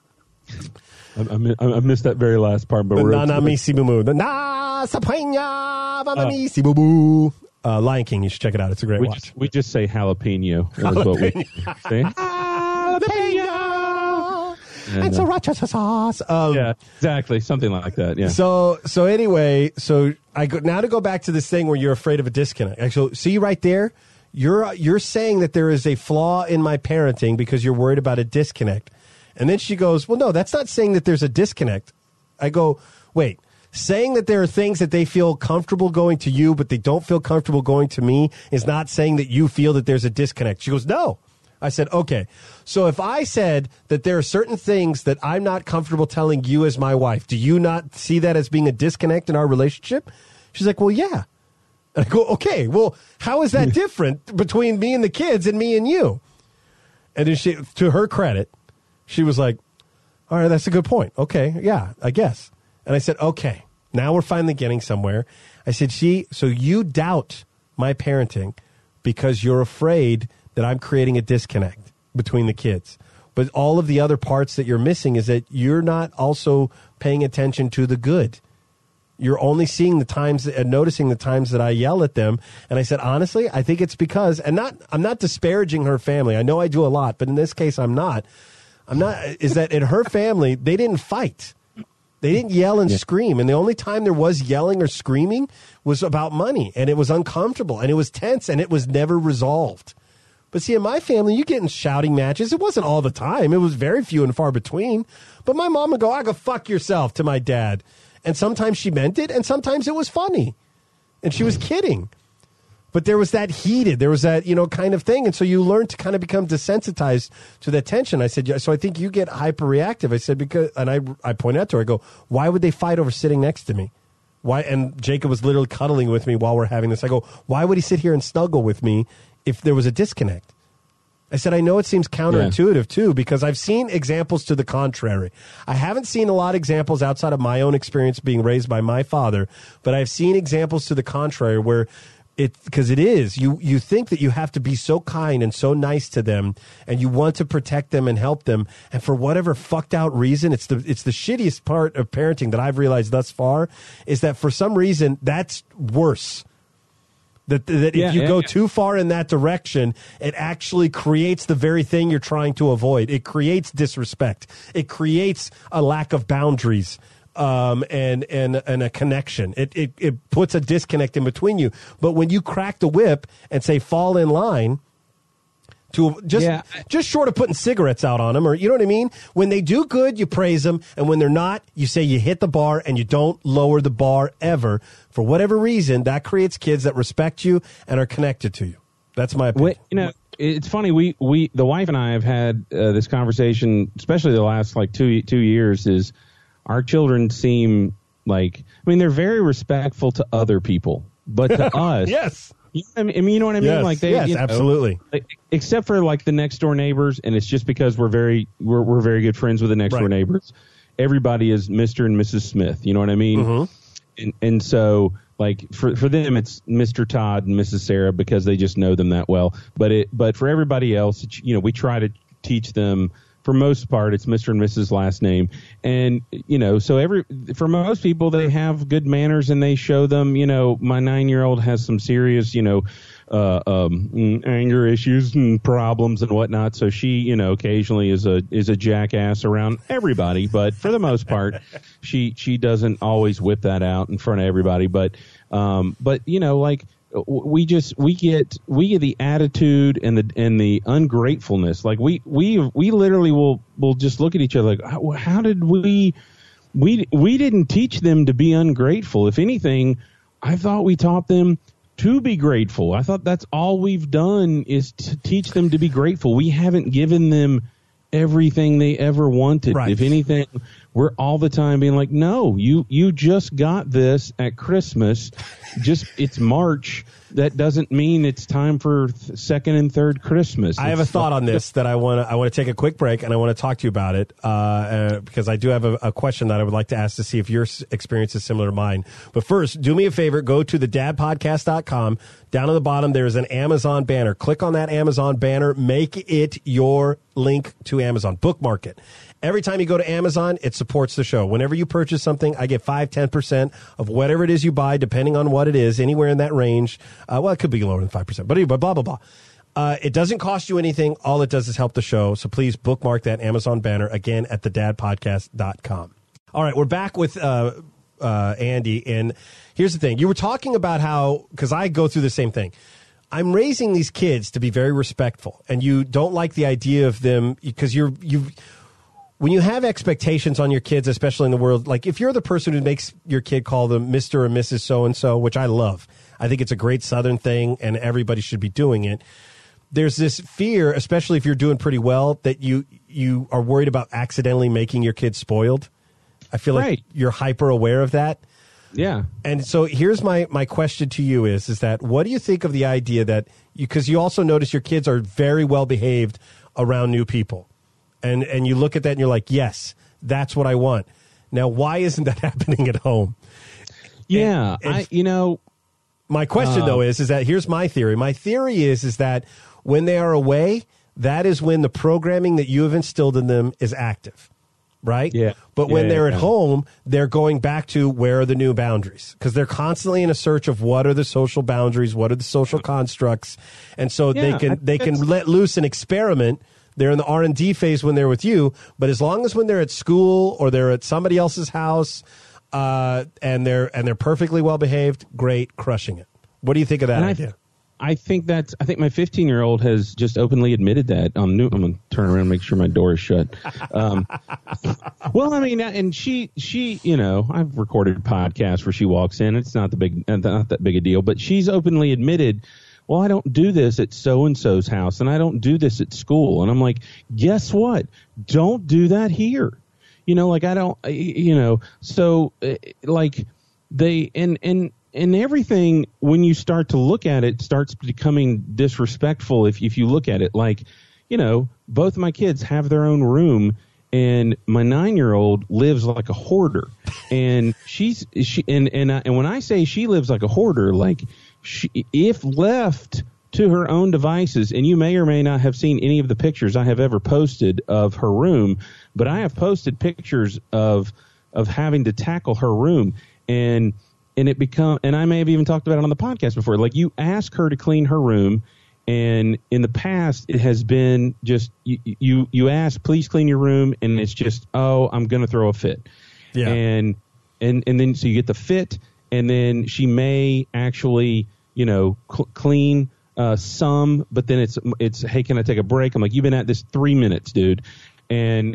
I missed that very last part, but we're Nana Misi Mumu. The Nasa Puenya Mama Nisi Mumu. Lion King. You should check it out. It's a great watch. We just say jalapeno. That's what we say. Jalapeno. And sriracha sauce. Yeah, exactly. Something like that. Yeah. So anyway, I go now to go back to this thing where you're afraid of a disconnect. Actually, see right there, you're saying that there is a flaw in my parenting because you're worried about a disconnect. And then she goes, well, no, that's not saying that there's a disconnect. I go, wait, saying that there are things that they feel comfortable going to you, but they don't feel comfortable going to me is not saying that you feel that there's a disconnect. She goes, no. I said, okay, so if I said that there are certain things that I'm not comfortable telling you as my wife, do you not see that as being a disconnect in our relationship? She's like, well, yeah. And I go, okay, well, how is that different between me and the kids and me and you? And then she, to her credit, she was like, all right, that's a good point. Okay, yeah, I guess. And I said, okay, now we're finally getting somewhere. I said, so you doubt my parenting because you're afraid that I'm creating a disconnect between the kids. But all of the other parts that you're missing is that you're not also paying attention to the good. You're only seeing the times and noticing the times that I yell at them. And I said, honestly, I think it's because, I'm not disparaging her family. I know I do a lot, but in this case, I'm not, is that in her family, they didn't fight. They didn't yell and scream. And the only time there was yelling or screaming was about money. And it was uncomfortable and it was tense and it was never resolved. But see, in my family, you get in shouting matches. It wasn't all the time. It was very few and far between. But my mom would go, I go, fuck yourself to my dad. And sometimes she meant it, and sometimes it was funny. And she was kidding. But there was that kind of thing. And so you learn to kind of become desensitized to that tension. I said, so I think you get hyperreactive. I said, because, and I pointed out to her, I go, why would they fight over sitting next to me? Why? And Jacob was literally cuddling with me while we're having this. I go, why would he sit here and snuggle with me if there was a disconnect? I said, I know it seems counterintuitive too, because I've seen examples to the contrary. I haven't seen a lot of examples outside of my own experience being raised by my father, but I've seen examples to the contrary where because it is, you think that you have to be so kind and so nice to them and you want to protect them and help them. And for whatever fucked out reason, it's the shittiest part of parenting that I've realized thus far is that for some reason that's worse. That if you go too far in that direction, it actually creates the very thing you're trying to avoid. It creates disrespect. It creates a lack of boundaries and a connection. It puts a disconnect in between you. But when you crack the whip and say, fall in line, to just short of putting cigarettes out on them, or you know what I mean? When they do good, you praise them, and when they're not, you say you hit the bar, and you don't lower the bar ever. For whatever reason, that creates kids that respect you and are connected to you. That's my opinion. You know, it's funny. We the wife and I have had this conversation, especially the last like two years. Is our children seem like, I mean, they're very respectful to other people, but to us, yes. I mean, you know what I mean? Yes, like they, you know, absolutely. Except for like the next door neighbors, and it's just because we're very good friends with the next door neighbors. Everybody is Mr. and Mrs. Smith. You know what I mean? Mm-hmm. And so like for them, it's Mr. Todd and Mrs. Sarah because they just know them that well. But for everybody else, you know, we try to teach them. For most part, it's Mr. and Mrs. last name. And, you know, so for most people, they have good manners and they show them, you know, my 9-year-old has some serious, you know, anger issues and problems and whatnot. So she, you know, occasionally is a jackass around everybody. But for the most part, she doesn't always whip that out in front of everybody. But you know, like, we get the attitude and the ungratefulness. Like we literally will just look at each other like, how did we didn't teach them to be ungrateful. If anything, I thought we taught them to be grateful. I thought that's all we've done is to teach them to be grateful. We haven't given them everything they ever wanted. Right. If anything, we're all the time being like, no, you just got this at Christmas. It's March. That doesn't mean it's time for second and third Christmas. I have a thought on this that I want to take a quick break and I want to talk to you about it because I do have a question that I would like to ask to see if your experience is similar to mine. But first, do me a favor, go to thedadpodcast.com. Down at the bottom, there is an Amazon banner. Click on that Amazon banner. Make it your link to Amazon. Bookmark it. Every time you go to Amazon, it supports the show. Whenever you purchase something, I get 5-10% of whatever it is you buy, depending on what it is, anywhere in that range. Well, it could be lower than 5%, but anyway, blah, blah, blah. It doesn't cost you anything. All it does is help the show. So please bookmark that Amazon banner again at thedadpodcast.com. All right, we're back with Andy. And here's the thing. You were talking about how, because I go through the same thing. I'm raising these kids to be very respectful, and you don't like the idea of them because when you have expectations on your kids, especially in the world, like if you're the person who makes your kid call them Mr. or Mrs. So-and-so, which I love, I think it's a great Southern thing and everybody should be doing it. There's this fear, especially if you're doing pretty well, that you are worried about accidentally making your kid spoiled. I feel like you're hyper aware of that. Yeah. And so here's my question to you is that what do you think of the idea that because you also notice your kids are very well behaved around new people. And you look at that and you're like, yes, that's what I want. Now, why isn't that happening at home? Yeah, my question though is that here's my theory. My theory is that when they are away, that is when the programming that you have instilled in them is active, right? Yeah. But when they're at home, they're going back to where are the new boundaries because they're constantly in a search of what are the social boundaries, what are the social constructs, and so they can let loose and experiment. They're in the R&D phase when they're with you, but as long as when they're at school or they're at somebody else's house and they're perfectly well behaved, great, crushing it. What do you think of that idea? I think my 15-year-old has just openly admitted that. I'm going to turn around and make sure my door is shut. Well, I mean, and she, you know, I've recorded podcasts where she walks in. It's not that big a deal, but she's openly admitted, well, I don't do this at so-and-so's house, and I don't do this at school. And I'm like, guess what? Don't do that here. You know, like I don't, you know, so like they, and everything, when you start to look at it, starts becoming disrespectful if you look at it. Like, you know, both of my kids have their own room, and my 9-year-old lives like a hoarder. And and when I say she lives like a hoarder, like, if left to her own devices, and you may or may not have seen any of the pictures I have ever posted of her room, but I have posted pictures of having to tackle her room, and and I may have even talked about it on the podcast before. Like, you ask her to clean her room, and in the past it has been just you ask, please clean your room, and it's just, oh, I'm gonna throw a fit. Yeah. And then so you get the fit, and then she may actually, clean some, but then it's hey, can I take a break? I'm like, you've been at this 3 minutes, dude. And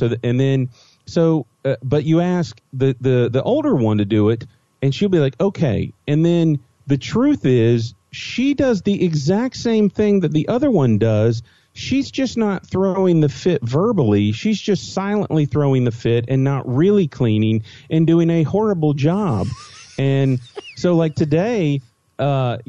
but you ask the older one to do it, and she'll be like, okay. And then the truth is, she does the exact same thing that the other one does. She's just not throwing the fit verbally. She's just silently throwing the fit and not really cleaning and doing a horrible job. And so, like, today, they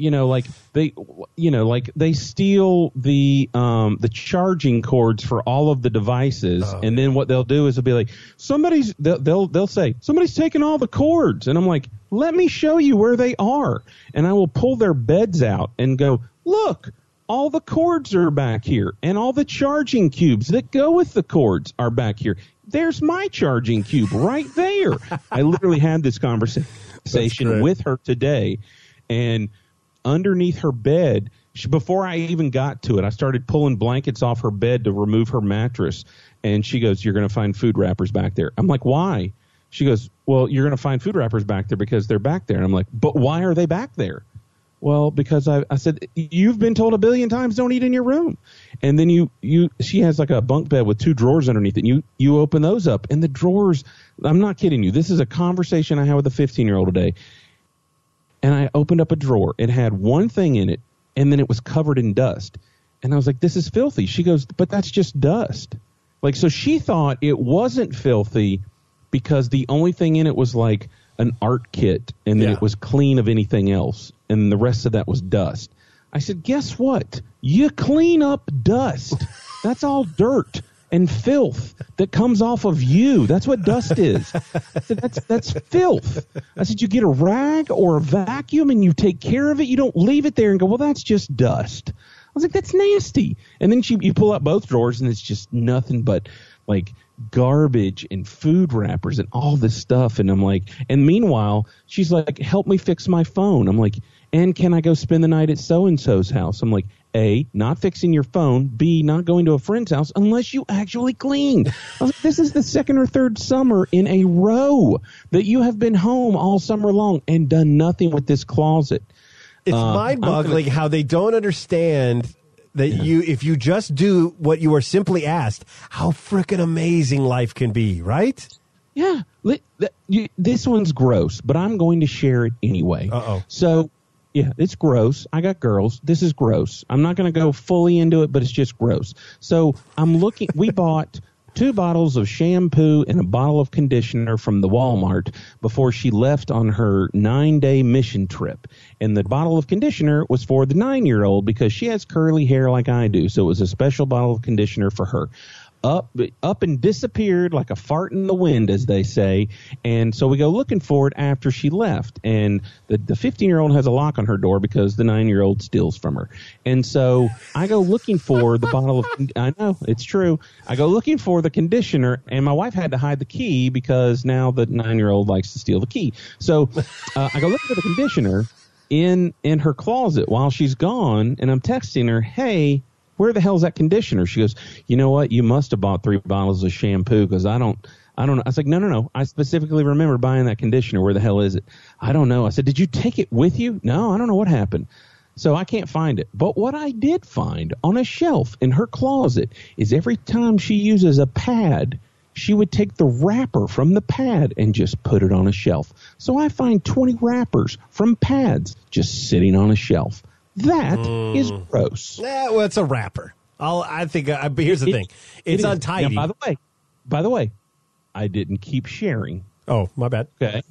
steal the charging cords for all of the devices, and then what they'll do is they'll be like, they'll say somebody's taken all the cords, and I'm like, let me show you where they are, and I will pull their beds out and go, look, all the cords are back here, and all the charging cubes that go with the cords are back here. There's my charging cube right there. I literally had this conversation with her today. And underneath her bed, before I even got to it, I started pulling blankets off her bed to remove her mattress. And she goes, you're going to find food wrappers back there. I'm like, why? She goes, well, you're going to find food wrappers back there because they're back there. And I'm like, but why are they back there? Well, because I said, you've been told 1 billion times, don't eat in your room. And then she has like a bunk bed with 2 drawers underneath it. And you open those up, and the drawers, I'm not kidding you. This is a conversation I had with a 15-year-old today. And I opened up a drawer. It had one thing in it, and then it was covered in dust. And I was like, this is filthy. She goes, but that's just dust. Like, so she thought it wasn't filthy because the only thing in it was like an art kit, and then it was clean of anything else, and the rest of that was dust. I said, guess what? You clean up dust. That's all dirt and filth that comes off of you. That's what dust is. I said, that's filth. I said, you get a rag or a vacuum and you take care of it. You don't leave it there and go, well, that's just dust. I was like, that's nasty. And then you pull out both drawers, and it's just nothing but like garbage and food wrappers and all this stuff. And I'm like, and meanwhile, she's like, help me fix my phone. I'm like, and can I go spend the night at so-and-so's house? I'm like, A, not fixing your phone. B, not going to a friend's house unless you actually clean. I was like, this is the second or third summer in a row that you have been home all summer long and done nothing with this closet. It's mind-boggling how they don't understand that if you just do what you are simply asked, how frickin' amazing life can be, right? Yeah. This one's gross, but I'm going to share it anyway. Uh-oh. So, yeah, it's gross. I got girls. This is gross. I'm not going to go fully into it, but it's just gross. So we bought 2 bottles of shampoo and a bottle of conditioner from the Walmart before she left on her 9-day mission trip. And the bottle of conditioner was for the 9-year-old because she has curly hair like I do. So it was a special bottle of conditioner for her. Up and disappeared like a fart in the wind, as they say. And so we go looking for it after she left. And the 15-year-old has a lock on her door because the 9-year-old steals from her. And so I go looking for the bottle of – I know, it's true. I go looking for the conditioner, and my wife had to hide the key because now the 9-year-old likes to steal the key. So I go looking for the conditioner in her closet while she's gone, and I'm texting her, hey – where the hell's that conditioner? She goes, you know what? You must have bought 3 bottles of shampoo because I don't know. I was like, no. I specifically remember buying that conditioner. Where the hell is it? I don't know. I said, did you take it with you? No, I don't know what happened. So I can't find it. But what I did find on a shelf in her closet is every time she uses a pad, she would take the wrapper from the pad and just put it on a shelf. So I find 20 wrappers from pads just sitting on a shelf. That is gross. Yeah, well, it's a wrapper. But here's the thing. It's untidy. Now, by the way, I didn't keep sharing. Oh, my bad. Okay.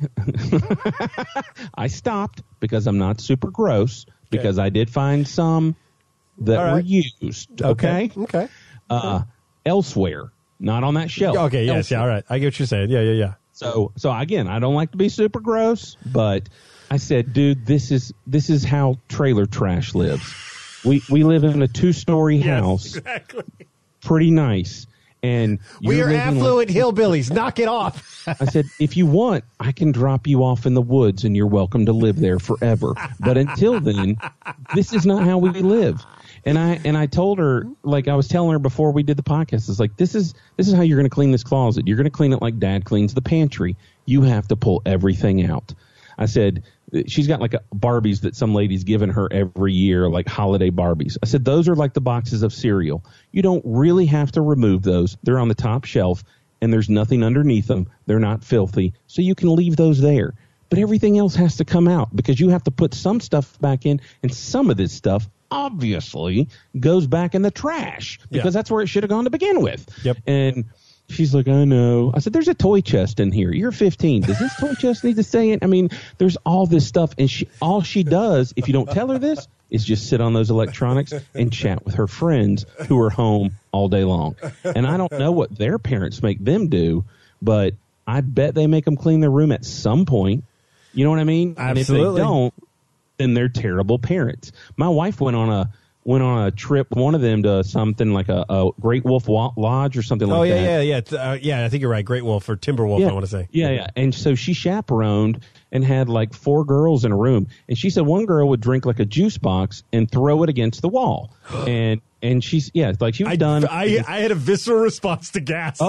I stopped because I'm not super gross because I did find some that were used. Okay. Elsewhere, not on that shelf. Okay, yes, elsewhere. Yeah, all right. I get what you're saying. Yeah. So again, I don't like to be super gross, but I said, dude, this is how trailer trash lives. We live in a 2-story house. Exactly. Pretty nice. And we are affluent hillbillies. Knock it off. I said, if you want, I can drop you off in the woods and you're welcome to live there forever. But until then, this is not how we live. And I told her, like I was telling her before we did the podcast, it's like, this is how you're going to clean this closet. You're going to clean it like Dad cleans the pantry. You have to pull everything out. I said, she's got like Barbies that some lady's given her every year, like holiday Barbies. I said, those are like the boxes of cereal. You don't really have to remove those. They're on the top shelf and there's nothing underneath them. They're not filthy. So you can leave those there. But everything else has to come out because you have to put some stuff back in, and some of this stuff obviously goes back in the trash because that's where it should have gone to begin with. Yep. And she's like, I know. I said, there's a toy chest in here. You're 15. Does this toy chest need to stay in? I mean, there's all this stuff. And all she does, if you don't tell her this, is just sit on those electronics and chat with her friends who are home all day long. And I don't know what their parents make them do, but I bet they make them clean their room at some point. You know what I mean? Absolutely. And if they don't, then they're terrible parents. My wife went on a trip, one of them, to something like a Great Wolf Lodge or something like that. Yeah, I think you're right. Great Wolf or Timber Wolf, I want to say. Yeah. And so she chaperoned and had like 4 girls in a room. And she said one girl would drink like a juice box and throw it against the wall. And she's, like she was done. I had a visceral response to gas.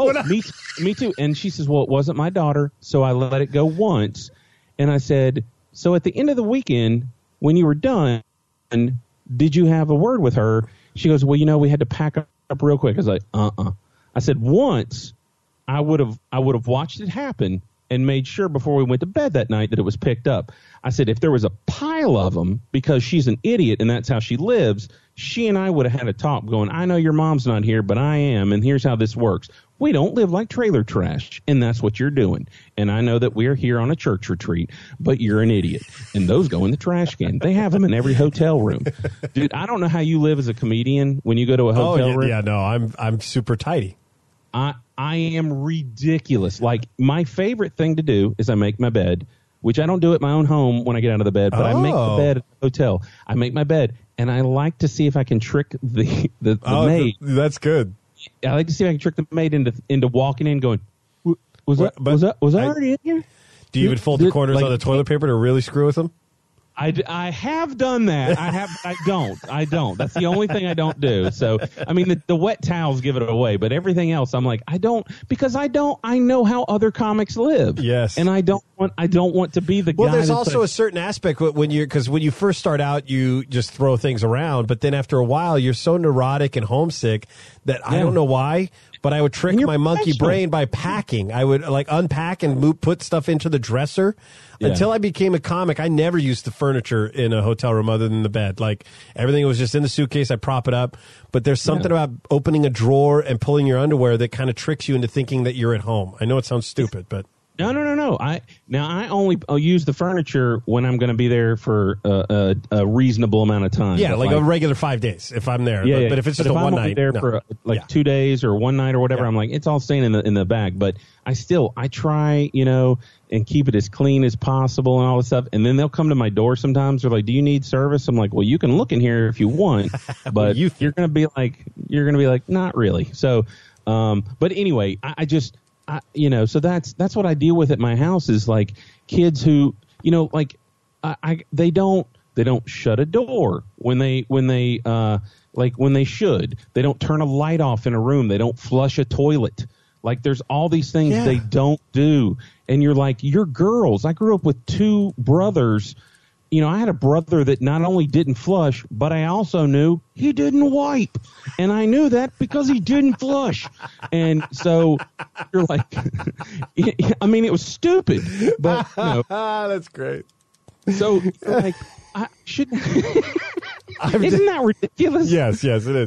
Me too. And she says, well, it wasn't my daughter, so I let it go once. And I said, so at the end of the weekend, when you were done, did you have a word with her? She goes, well, we had to pack up real quick. I was like, I said, once I would have watched it happen and made sure before we went to bed that night that it was picked up. I said, if there was a pile of them, because she's an idiot and that's how she lives, she and I would have had a talk going, I know your mom's not here, but I am, and here's how this works. We don't live like trailer trash, and that's what you're doing. And I know that we're here on a church retreat, but you're an idiot. And those go in the trash can. They have them in every hotel room. Dude, I don't know how you live as a comedian when you go to a hotel room. Yeah, no, I'm super tidy. I am ridiculous. Like, my favorite thing to do is I make my bed, which I don't do at my own home when I get out of the bed, but I make the bed at the hotel. I make my bed, and I like to see if I can trick the maid. That's good. I like to see if I can trick the maid into walking in going, was I already in here? Do you even fold the corners on the toilet paper to really screw with them? I have done that. I don't. That's the only thing I don't do. So, I mean, the wet towels give it away, but everything else, I'm like, I know how other comics live. Yes. And I don't want to be the guy. Well, there's also a certain aspect because when you first start out, you just throw things around, but then after a while, you're so neurotic and homesick that I don't know why, but I would trick my monkey brain by packing. I would like unpack and put stuff into the dresser. Yeah. Until I became a comic, I never used the furniture in a hotel room other than the bed. Like, everything was just in the suitcase. I prop it up. But there's something about opening a drawer and pulling your underwear that kind of tricks you into thinking that you're at home. I know it sounds stupid, but... No. I only use the furniture when I'm going to be there for a reasonable amount of time. Yeah, like a regular 5 days if I'm there. Yeah, but if it's just a one night, there for 2 days or one night or whatever, I'm like, it's all staying in the bag. But I try, and keep it as clean as possible and all this stuff. And then they'll come to my door sometimes. They're like, do you need service? I'm like, well, you can look in here if you want, but you're going to be like, not really. So, but anyway, so that's what I deal with at my house is like kids who, they don't shut a door when they should. They don't turn a light off in a room. They don't flush a toilet. Like, there's all these things they don't do. And you're like, you're girls. I grew up with 2 brothers. I had a brother that not only didn't flush, but I also knew he didn't wipe. And I knew that because he didn't flush. And so you're like, I mean, it was stupid, but that's great. So you're like, I shouldn't. Isn't that ridiculous? Yes, it is.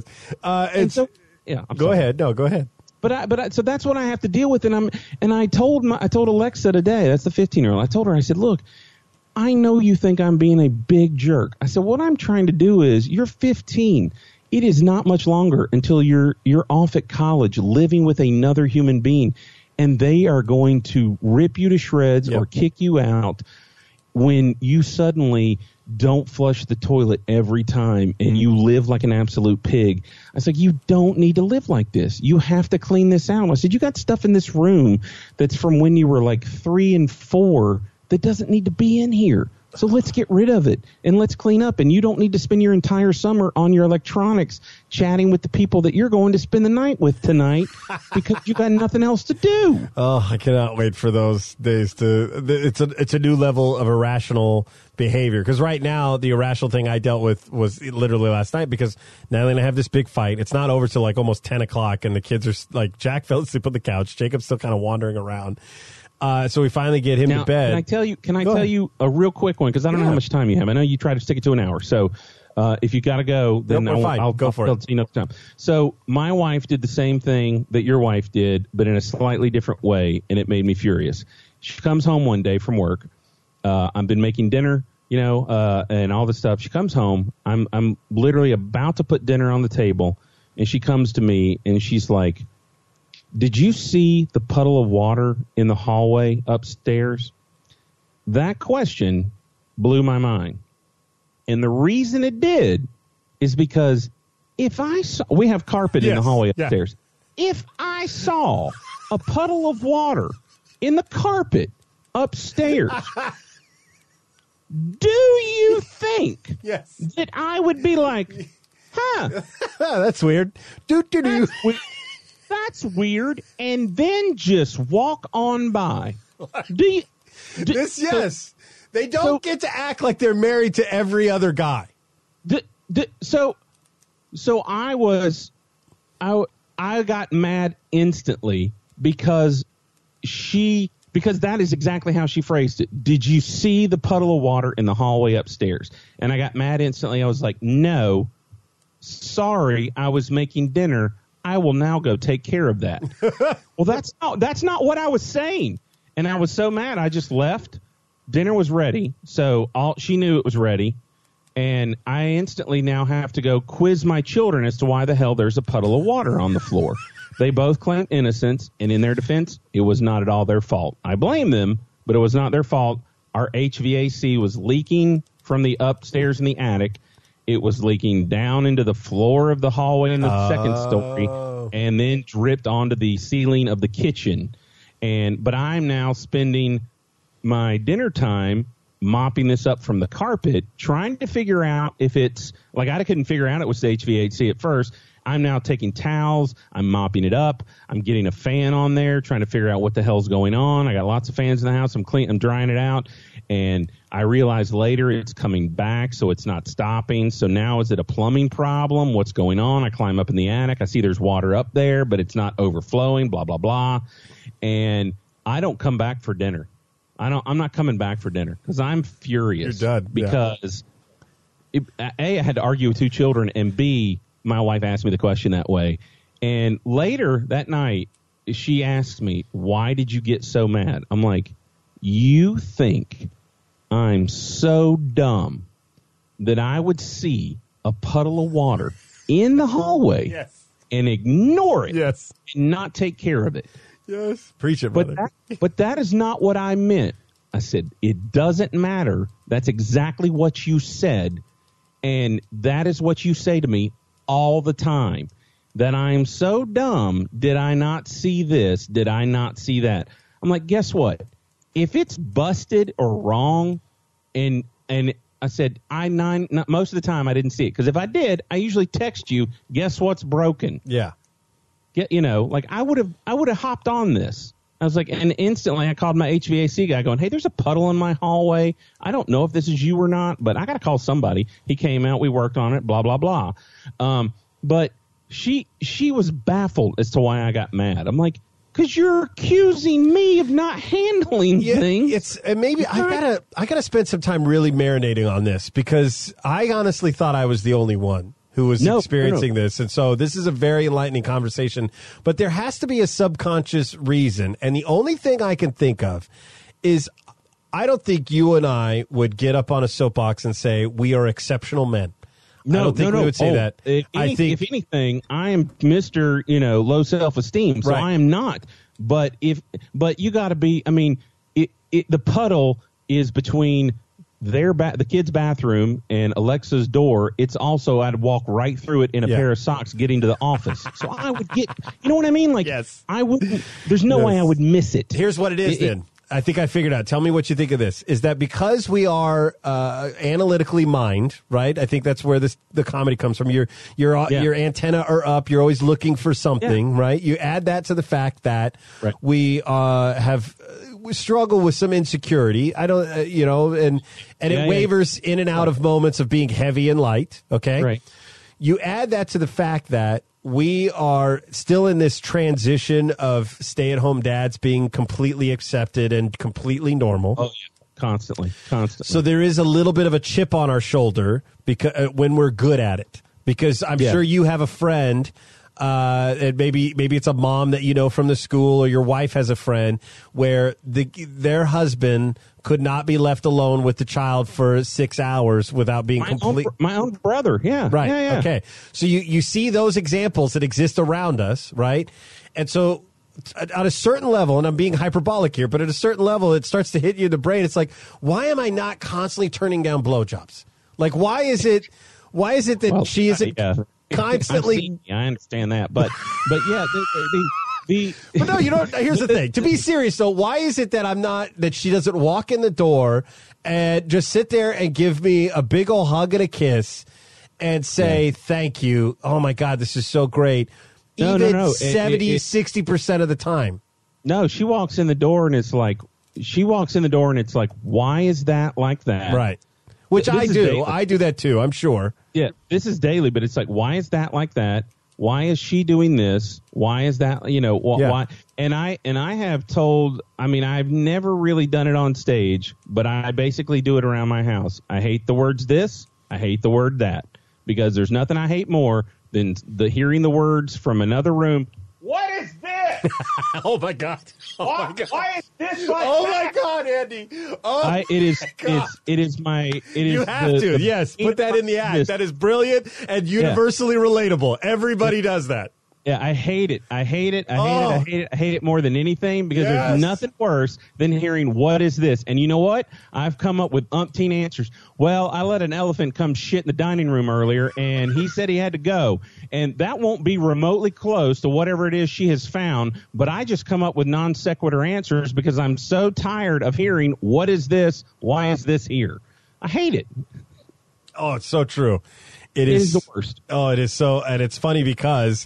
Go ahead. No, go ahead. But so that's what I have to deal with. And I told Alexa today, that's the 15-year-old. I told her, I said, look, I know you think I'm being a big jerk. I said, what I'm trying to do is, you're 15. It is not much longer until you're off at college living with another human being, and they are going to rip you to shreds or kick you out when you suddenly don't flush the toilet every time and you live like an absolute pig. I was like, you don't need to live like this. You have to clean this out. I said, you got stuff in this room that's from when you were like 3 and 4 that doesn't need to be in here. So let's get rid of it and let's clean up. And you don't need to spend your entire summer on your electronics chatting with the people that you're going to spend the night with tonight because you got nothing else to do. Oh, I cannot wait for those days it's a new level of irrational behavior. Because right now, the irrational thing I dealt with was literally last night because Natalie and I have this big fight. It's not over till like almost 10 o'clock and the kids are like, Jack fell asleep on the couch. Jacob's still kind of wandering around. So we finally get him to bed. Can I tell you a real quick one? Because I don't know how much time you have. I know you try to stick it to an hour. So if you got to go, then I'll go for it. Enough time. So my wife did the same thing that your wife did, but in a slightly different way, and it made me furious. She comes home one day from work. I've been making dinner, and all this stuff. She comes home. I'm literally about to put dinner on the table, and she comes to me, and she's like, did you see the puddle of water in the hallway upstairs? That question blew my mind. And the reason it did is because we have carpet in the hallway upstairs. Yeah. If I saw a puddle of water in the carpet upstairs, do you think that I would be like, that's weird. That's weird, and then just walk on by. They don't get to act like they're married to every other guy. So I got mad instantly because that is exactly how she phrased it. Did you see the puddle of water in the hallway upstairs? And I got mad instantly. I was like, no, sorry, I was making dinner. I will now go take care of that. Well, that's not what I was saying. And I was so mad, I just left. Dinner was ready, so she knew it was ready. And I instantly now have to go quiz my children as to why the hell there's a puddle of water on the floor. They both claim innocence, and in their defense, it was not at all their fault. I blame them, but it was not their fault. Our HVAC was leaking from the upstairs in the attic. It was leaking down into the floor of the hallway in the second story and then dripped onto the ceiling of the kitchen. But I'm now spending my dinner time mopping this up from the carpet, trying to figure out if it's like I couldn't figure out it was the HVAC at first. I'm now taking towels. I'm mopping it up. I'm getting a fan on there, trying to figure out what the hell's going on. I got lots of fans in the house. I'm drying it out. And I realized later it's coming back, so it's not stopping. So now is it a plumbing problem? What's going on? I climb up in the attic. I see there's water up there, but it's not overflowing, blah, blah, blah. And I don't come back for dinner. I'm not coming back for dinner because I'm furious. You're done. Because, A, I had to argue with 2 children, and B, my wife asked me the question that way. And later that night, she asked me, why did you get so mad? I'm like, you think I'm so dumb that I would see a puddle of water in the hallway and ignore it and not take care of it? Yes. Preach it, brother. But that is not what I meant. I said, it doesn't matter. That's exactly what you said. And that is what you say to me all the time. That I'm so dumb. Did I not see this? Did I not see that? I'm like, guess what? If it's busted or wrong, and I said, most of the time I didn't see it. Because if I did, I usually text you, guess what's broken? Yeah. I would have hopped on this. I was like, and instantly I called my HVAC guy going, hey, there's a puddle in my hallway. I don't know if this is you or not, but I got to call somebody. He came out. We worked on it, blah, blah, blah. But she was baffled as to why I got mad. I'm like, because you're accusing me of not handling things. I gotta spend some time really marinating on this because I honestly thought I was the only one who was experiencing this. And so this is a very enlightening conversation. But there has to be a subconscious reason. And the only thing I can think of is I don't think you and I would get up on a soapbox and say we are exceptional men. I don't think we would say that. If anything, I am Mr. Low self-esteem, so I am not. But you got to be. I mean, the puddle is between the kids' bathroom and Alexa's door, it's also I'd walk right through it in a pair of socks getting to the office. So I would get, you know what I mean? Like, yes. I wouldn't, there's no way I would miss it. Here's what it is then. I think I figured out. Tell me what you think of this. Is that because we are analytically mined, right? I think that's where the comedy comes from. Your antenna are up. You're always looking for something, right? You add that to the fact that we we struggle with some insecurity. I don't, and it wavers in and out of moments of being heavy and light. Okay, right. You add that to the fact that we are still in this transition of stay-at-home dads being completely accepted and completely normal. Oh, yeah. Constantly. So there is a little bit of a chip on our shoulder because when we're good at it. Because I'm sure you have a friend, and maybe it's a mom that you know from the school, or your wife has a friend where their husband could not be left alone with the child for 6 hours without being my own brother. Yeah. Right. Yeah. Okay. So you see those examples that exist around us, right? And so at a certain level, and I'm being hyperbolic here, but at a certain level, it starts to hit you in the brain. It's like, why am I not constantly turning down blowjobs? Like, why is it that she isn't constantly? I understand that, but yeah, But no, you don't. Here's the thing. To be serious, though, why is it that she doesn't walk in the door and just sit there and give me a big old hug and a kiss and say, thank you. Oh, my God, this is so great. No. 60% of the time. No, she walks in the door and it's like, why is that like that? Right. Which I do. Daily. I do that, too, I'm sure. Yeah, this is daily, but it's like, why is that like that? Why is she doing this? Why is that, why? And I have told, I've never really done it on stage, but I basically do it around my house. I hate the words this. I hate the word that, because there's nothing I hate more than hearing the words from another room. What is this? Oh my God! My God! Why is this like my God, Andy! It is my. You have to. Yes, put that in the act. That is brilliant and universally relatable. Everybody does that. Yeah, I hate it. I hate it more than anything, because there's nothing worse than hearing, what is this? And you know what? I've come up with umpteen answers. Well, I let an elephant come shit in the dining room earlier, and he said he had to go. And that won't be remotely close to whatever it is she has found, but I just come up with non sequitur answers because I'm so tired of hearing, what is this? Why is this here? I hate it. Oh, it's so true. It is the worst. Oh, it is so, and it's funny because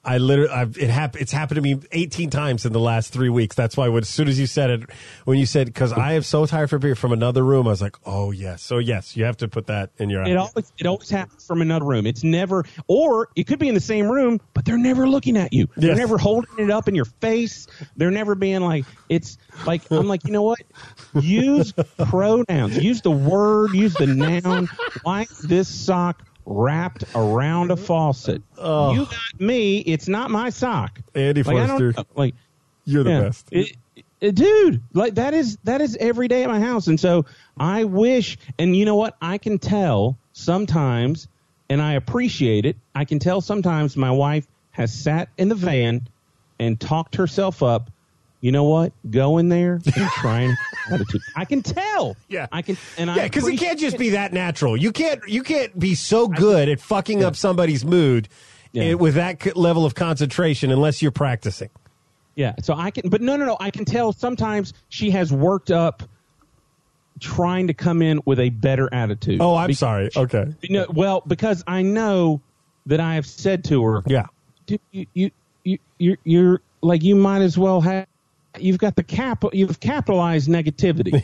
it's happened to me 18 times in the last 3 weeks. That's why as soon as you said it, because I am so tired from another room, I was like, oh yes. So yes, you have to put that in your. It always happens from another room. It's never, or it could be in the same room, but they're never looking at you. They're never holding it up in your face. They're never being like, it's like, I'm like, you know what? Use pronouns. Use the word. Use the noun. Why is this sock wrapped around a faucet? Oh. You got me. It's not my sock. Andy Forster, you're the best. Dude, that is every day at my house. And so I wish, and you know what? I can tell sometimes, and I appreciate it. I can tell sometimes my wife has sat in the van and talked herself up. You know what? Go in there and try and attitude. I can tell. Yeah. I can. And because it can't just be that natural. You can't be so good at fucking up somebody's mood with that level of concentration unless you're practicing. Yeah. So I can, but no. I can tell sometimes she has worked up trying to come in with a better attitude. Oh, I'm sorry. Okay. Because I know that I have said to her, dude, you're like, you might as well have. You've got you've capitalized negativity.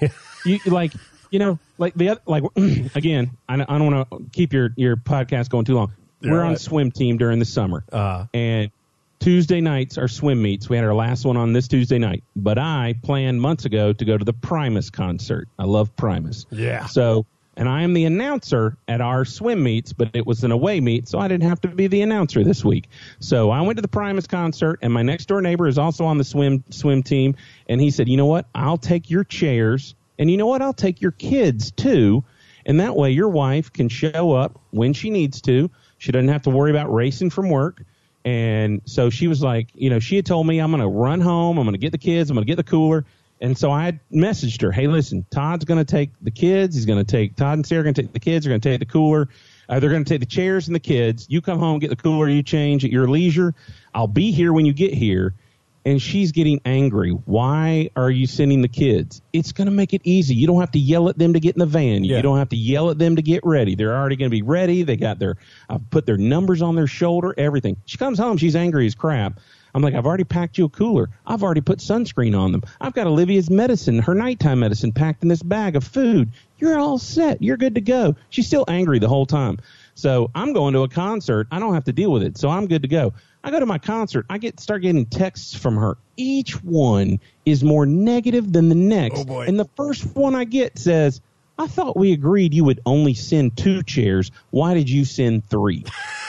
Again, I don't want to keep your podcast going too long. We're on swim team during the summer. And Tuesday nights are swim meets. We had our last one on this Tuesday night, but I planned months ago to go to the Primus concert. I love Primus. Yeah. And I am the announcer at our swim meets, but it was an away meet, so I didn't have to be the announcer this week. So I went to the Primus concert, and my next door neighbor is also on the swim team, and he said, you know what, I'll take your chairs, and you know what, I'll take your kids too, and that way your wife can show up when she needs to. She doesn't have to worry about racing from work. And so she was like, she had told me, I'm going to run home, I'm going to get the kids, I'm going to get the cooler. And so I had messaged her, hey, listen, Todd's going to take the kids. Todd and Sarah are going to take the kids. They're going to take the cooler. They're going to take the chairs and the kids. You come home, get the cooler, you change at your leisure. I'll be here when you get here. And she's getting angry. Why are you sending the kids? It's going to make it easy. You don't have to yell at them to get in the van. Yeah. You don't have to yell at them to get ready. They're already going to be ready. I've put their numbers on their shoulder, everything. She comes home. She's angry as crap. I'm like, I've already packed you a cooler. I've already put sunscreen on them. I've got Olivia's medicine, her nighttime medicine, packed in this bag of food. You're all set. You're good to go. She's still angry the whole time. So I'm going to a concert. I don't have to deal with it. So I'm good to go. I go to my concert. Start getting texts from her. Each one is more negative than the next. Oh, boy. And the first one I get says, I thought we agreed you would only send 2 chairs. Why did you send 3?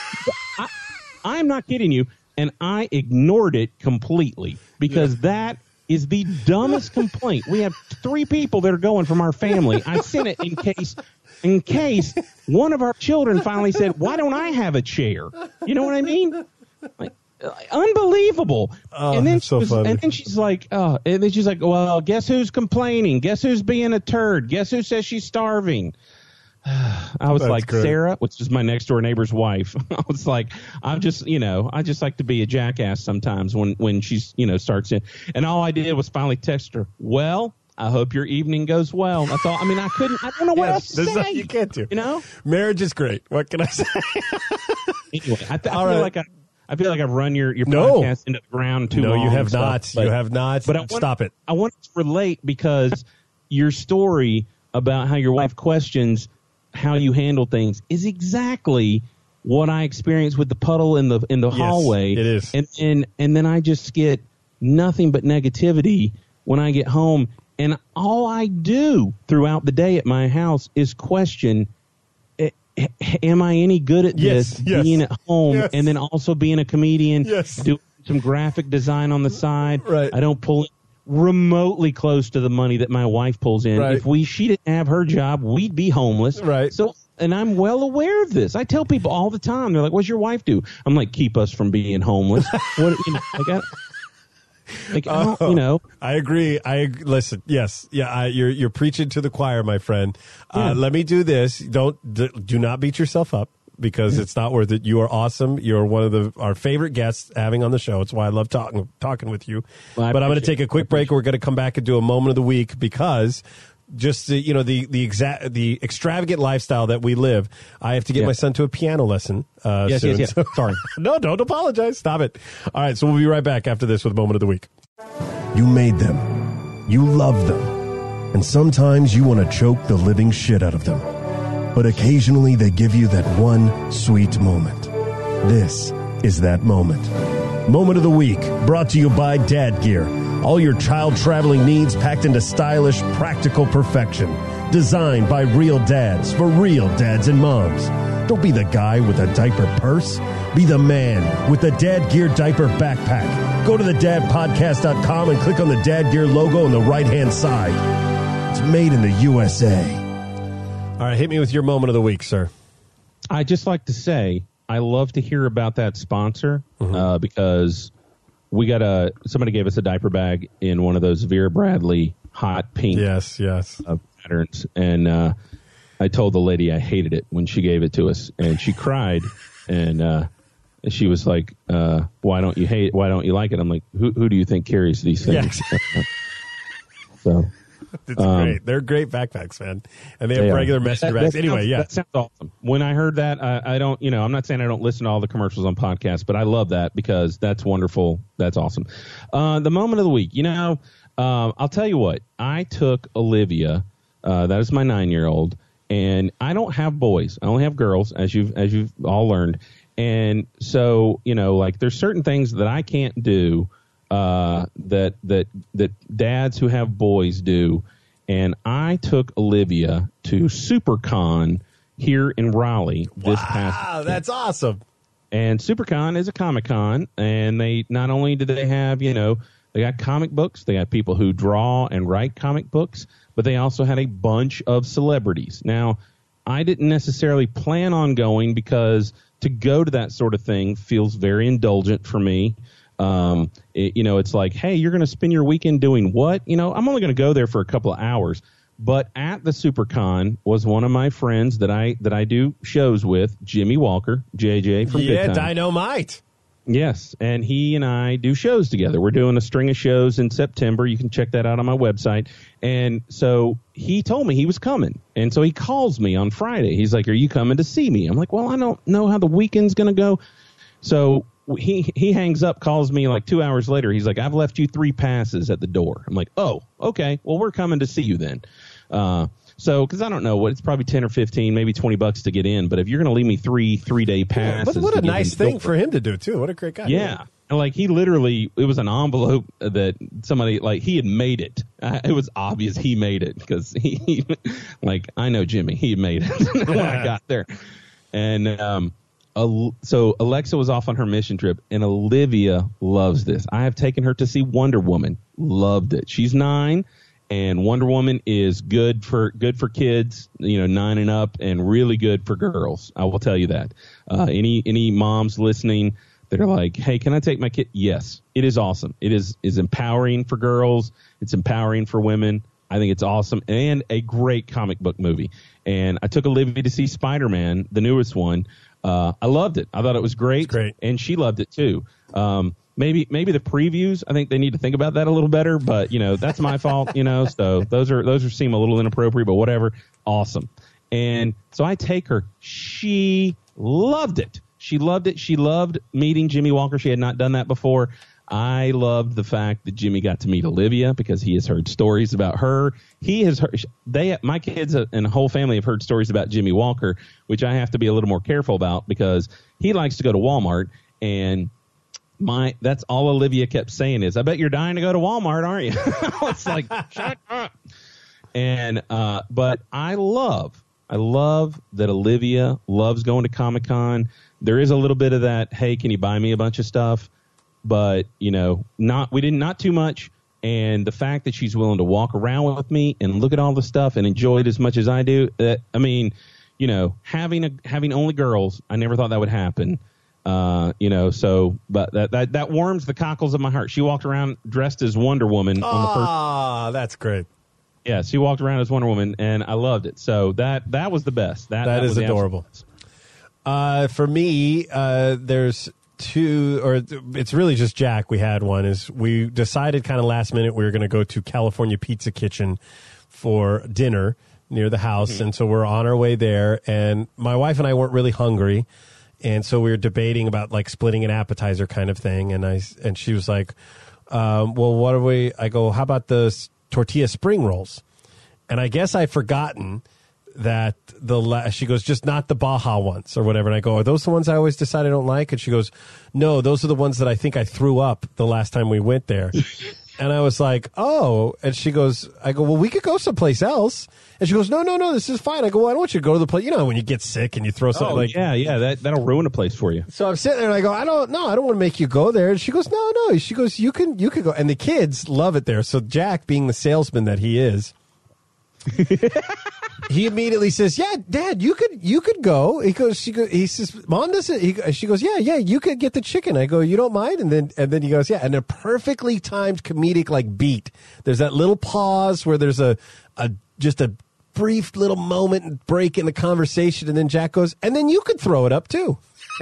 I'm not kidding you. And I ignored it completely because that is the dumbest complaint. We have 3 people that are going from our family. I sent it in case one of our children finally said, why don't I have a chair? You know what I mean? Like, unbelievable. Oh, and then that's so funny. And then she's like, well, guess who's complaining? Guess who's being a turd? Guess who says she's starving? I was That's like, great. Sarah, which is my next door neighbor's wife. I was like, I just like to be a jackass sometimes when she's, starts in. And all I did was finally text her, well, I hope your evening goes well. That's all. I mean, I don't know what else to say. You can't do. You Marriage is great. What can I say? Anyway, I feel right. like I've run your No. podcast into the ground too long. No, you have and stuff, not. but- You have not. But Stop it. I want to relate because your story about how your wife questions how you handle things is exactly what I experienced with the puddle in the hallway. It is. And then I just get nothing but negativity when I get home. And all I do throughout the day at my house is question, am I any good at this being at home and then also being a comedian, doing some graphic design on the side? Right. I don't pull remotely close to the money that my wife pulls in. Right. If she didn't have her job, we'd be homeless. Right. So, and I'm well aware of this. I tell people all the time. They're like, "What's your wife do?" I'm like, "Keep us from being homeless." I agree. Listen. Yes. Yeah. You're preaching to the choir, my friend. Let me do this. Do not beat yourself up. Because it's not worth it. You are awesome. You're one of our favorite guests having on the show. It's why I love talking with you. Well, but I'm going to take a quick break. We're going to come back and do a moment of the week because just the extravagant lifestyle that we live. I have to get my son to a piano lesson. Soon. Yes. Sorry. No, don't apologize. Stop it. All right. So we'll be right back after this with moment of the week. You made them. You love them. And sometimes you want to choke the living shit out of them. But occasionally they give you that one sweet moment. This is that moment. Moment of the week, brought to you by Dad Gear. All your child traveling needs packed into stylish, practical perfection. Designed by real dads for real dads and moms. Don't be the guy with a diaper purse. Be the man with the Dad Gear diaper backpack. Go to thedadpodcast.com and click on the Dad Gear logo on the right-hand side. It's made in the USA. All right, hit me with your moment of the week, sir. I just like to say I love to hear about that sponsor because somebody gave us a diaper bag in one of those Vera Bradley hot pink patterns, and I told the lady I hated it when she gave it to us, and she cried, and she was like, "Why don't you like it?" I'm like, "Who do you think carries these things?" Yes. So. It's great. They're great backpacks, man. And they have regular messenger bags. Anyway, that sounds awesome. When I heard that, I don't, I'm not saying I don't listen to all the commercials on podcasts, but I love that because that's wonderful. That's awesome. The moment of the week, I'll tell you what, I took Olivia, that is my 9-year-old, and I don't have boys. I only have girls, as you've all learned. And so, there's certain things that I can't do that dads who have boys do, and I took Olivia to SuperCon here in Raleigh this past weekend. Wow, that's awesome. And SuperCon is a Comic-Con, and they not only do they have, they got comic books, they got people who draw and write comic books, but they also had a bunch of celebrities. Now, I didn't necessarily plan on going because to go to that sort of thing feels very indulgent for me. It's like, hey, you're going to spend your weekend doing what? I'm only going to go there for a couple of hours. But at the SuperCon was one of my friends that I do shows with, Jimmy Walker, JJ from Good Time. Dynamite. Yes, and he and I do shows together. We're doing a string of shows in September. You can check that out on my website. And so he told me he was coming. And so he calls me on Friday. He's like, are you coming to see me? I'm like, well, I don't know how the weekend's going to go. So he hangs up, calls me like 2 hours later. He's like, I've left you 3 passes at the door. I'm like, oh, okay. Well, we're coming to see you then. So, because I don't know it's probably 10 or 15, maybe $20 to get in. But if you're going to leave me 3-day passes, what a nice thing for him to do too. What a great guy. Yeah. And like he literally, it was an envelope that somebody he had made it. It was obvious he made it because he I know Jimmy, he made it when I got there. And, so Alexa was off on her mission trip, and Olivia loves this. I have taken her to see Wonder Woman. Loved it. She's 9. And Wonder Woman is good for kids, 9 and up, and really good for girls. I will tell you that. Any moms listening that are like, hey, can I take my kid? Yes, it is awesome. It is empowering for girls. It's empowering for women. I think it's awesome and a great comic book movie. And I took Olivia to see Spider-Man, the newest one. I loved it. I thought it was great. It's great. And she loved it too. Maybe the previews, I think they need to think about that a little better, but that's my fault, so those seem a little inappropriate, but whatever. Awesome. And so I take her. She loved it. She loved it. She loved meeting Jimmy Walker. She had not done that before. I loved the fact that Jimmy got to meet Olivia because he has heard stories about her. He has heard, my kids and the whole family have heard stories about Jimmy Walker, which I have to be a little more careful about because he likes to go to Walmart, and that's all Olivia kept saying is, I bet you're dying to go to Walmart, aren't you? It's like, shut up. And but I love that Olivia loves going to Comic-Con. There is a little bit of that, hey, can you buy me a bunch of stuff? But, not too much. And the fact that she's willing to walk around with me and look at all the stuff and enjoy it as much as I do, having only girls, I never thought that would happen. But that warms the cockles of my heart. She walked around dressed as Wonder Woman on the first. Ah, that's great. Yeah, she walked around as Wonder Woman, and I loved it. So that was the best. That is was adorable. For me, there's 2, or it's really just Jack. We had one. Is we decided kind of last minute we were going to go to California Pizza Kitchen for dinner near the house, and so we're on our way there. And my wife and I weren't really hungry. And so we were debating about splitting an appetizer kind of thing. And she was like, well, what are we? I go, how about the tortilla spring rolls? And I guess I'd forgotten that she goes, just not the Baja ones or whatever. And I go, are those the ones I always decide I don't like? And she goes, no, those are the ones that I think I threw up the last time we went there. And I was like, oh. And she goes, I go, well, we could go someplace else. And she goes, no, this is fine. I go, well, I don't want you to go to the place. When you get sick and you throw something that'll ruin a place for you. So I'm sitting there and I go, I don't want to make you go there. And she goes, no. She goes, you can go. And the kids love it there. So Jack, being the salesman that he is, he immediately says, yeah, Dad, you could go. He says, Mom doesn't. She goes, yeah, you could get the chicken. I go, you don't mind? And then he goes, yeah. And a perfectly timed comedic beat. There's that little pause where there's just a brief little moment and break in the conversation. And then Jack goes, and then you could throw it up too.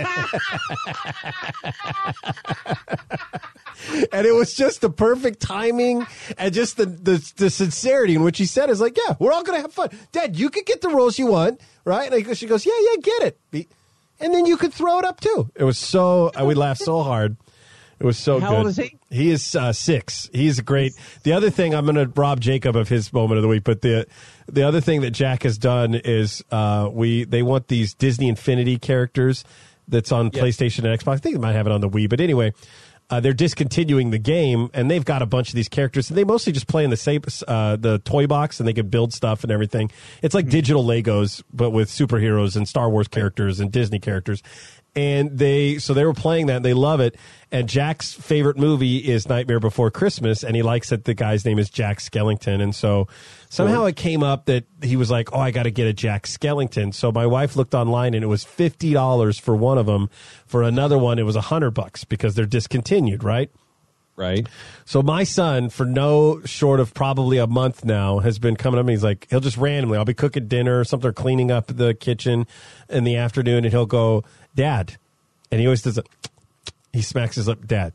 And it was just the perfect timing and just the sincerity in which he said is like, yeah, we're all going to have fun. Dad, you could get the rolls you want, right? And she goes, yeah, get it. And then you could throw it up too. It was so, we laughed so hard. It was so good. How old is he? He is 6. He's great. The other thing, I'm going to rob Jacob of his moment of the week, but the other thing that Jack has done is they want these Disney Infinity characters that's on PlayStation and Xbox. I think they might have it on the Wii, but anyway, they're discontinuing the game, and they've got a bunch of these characters, and they mostly just play in the toy box, and they can build stuff and everything. It's like digital Legos, but with superheroes and Star Wars characters and Disney characters. And they were playing that, and they love it. And Jack's favorite movie is Nightmare Before Christmas, and he likes that the guy's name is Jack Skellington. And so somehow it came up that he was like, oh, I got to get a Jack Skellington. So my wife looked online, and it was $50 for one of them. For another one, it was $100 because they're discontinued, right? Right. So my son, for no short of probably a month now, has been coming up and he's like, he'll just randomly, I'll be cooking dinner or something, or cleaning up the kitchen in the afternoon, and he'll go, Dad. And he always does it. He smacks his lip, Dad.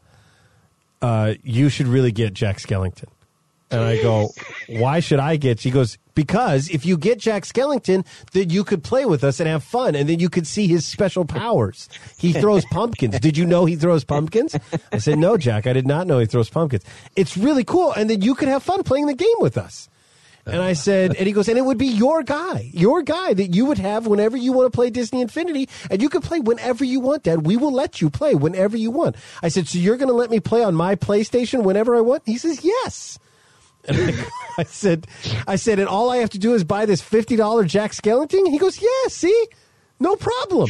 You should really get Jack Skellington. And I go, why should I get? She goes, because if you get Jack Skellington, then you could play with us and have fun, and then you could see his special powers. He throws pumpkins. Did you know he throws pumpkins? I said, no, Jack, I did not know he throws pumpkins. It's really cool, and then you could have fun playing the game with us. And I said, and he goes, and it would be your guy that you would have whenever you want to play Disney Infinity, and you can play whenever you want, Dad. We will let you play whenever you want. I said, so you're going to let me play on my PlayStation whenever I want? He says, yes. And I said, and all I have to do is buy this $50 Jack Skellington? He goes, yeah, see? No problem.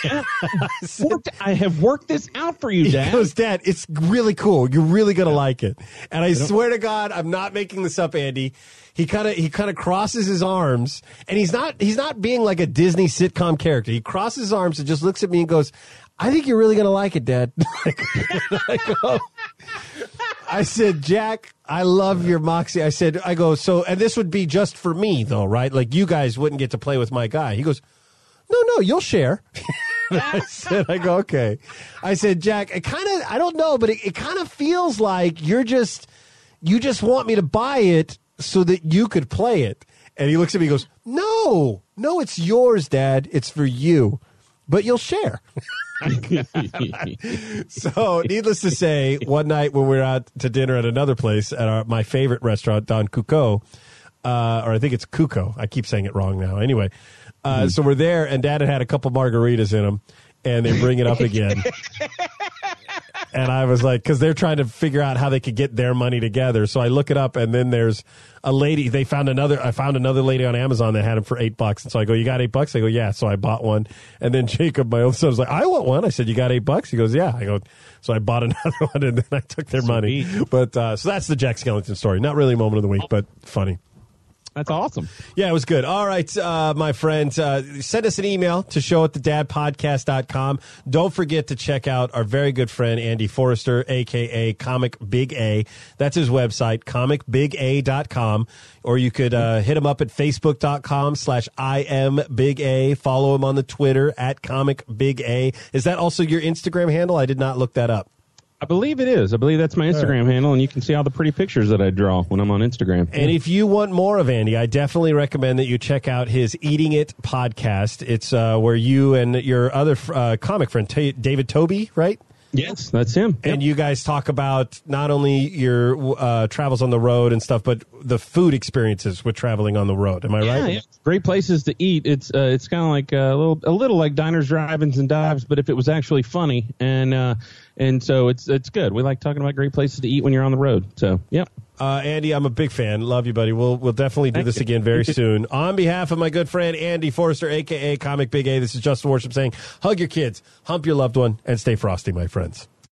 I have worked this out for you, Dad. He goes, Dad, it's really cool. You're really going to like it. And I swear to God, I'm not making this up, Andy. He kind of crosses his arms, and he's not being like a Disney sitcom character. He crosses his arms and just looks at me and goes, I think you're really going to like it, Dad. I said, Jack, I love your moxie. I go, so, and this would be just for me, though, right? Like, you guys wouldn't get to play with my guy. He goes, no, you'll share. I go, okay. I said, Jack, I don't know, but it kind of feels like you just want me to buy it so that you could play it. And he looks at me and goes, no, it's yours, Dad. It's for you, but you'll share. So, needless to say, one night when we were out to dinner at another place at my favorite restaurant, Don Cuco, or I think it's Cuco. I keep saying it wrong now. Anyway, so we're there, and Dad had a couple margaritas in them, and they bring it up again. And I was like, because they're trying to figure out how they could get their money together. So I look it up, and then there's a lady. I found another lady on Amazon that had them for $8. And so I go, you got $8? I go, yeah. So I bought one. And then Jacob, my oldest son, was like, I want one. I said, you got $8? He goes, yeah. I go, so I bought another one, and then I took their money. But so that's the Jack Skellington story. Not really a moment of the week, but funny. That's awesome. Yeah, it was good. All right, my friends, send us an email to show@thedadpodcast.com. Don't forget to check out our very good friend, Andy Forrester, a.k.a. Comic Big A. That's his website, comicbiga.com. Or you could hit him up at facebook.com/IamBigA. Follow him on the Twitter @ComicBigA. Is that also your Instagram handle? I did not look that up. I believe it is. I believe that's my Instagram handle, and you can see all the pretty pictures that I draw when I'm on Instagram. And if you want more of Andy, I definitely recommend that you check out his Eating It podcast. It's where you and your other comic friend, David Toby, right? Yes, that's him. And you guys talk about not only your travels on the road and stuff, but the food experiences with traveling on the road. Am I right? Yeah. Great places to eat. It's kind of like a little like diners, drive-ins, and dives, but if it was actually funny, and so it's good. We like talking about great places to eat when you're on the road. So, yep. Andy, I'm a big fan. Love you, buddy. We'll definitely do this again very soon. On behalf of my good friend Andy Forrester, a.k.a. Comic Big A, this is Justin Worship saying, hug your kids, hump your loved one, and stay frosty, my friends.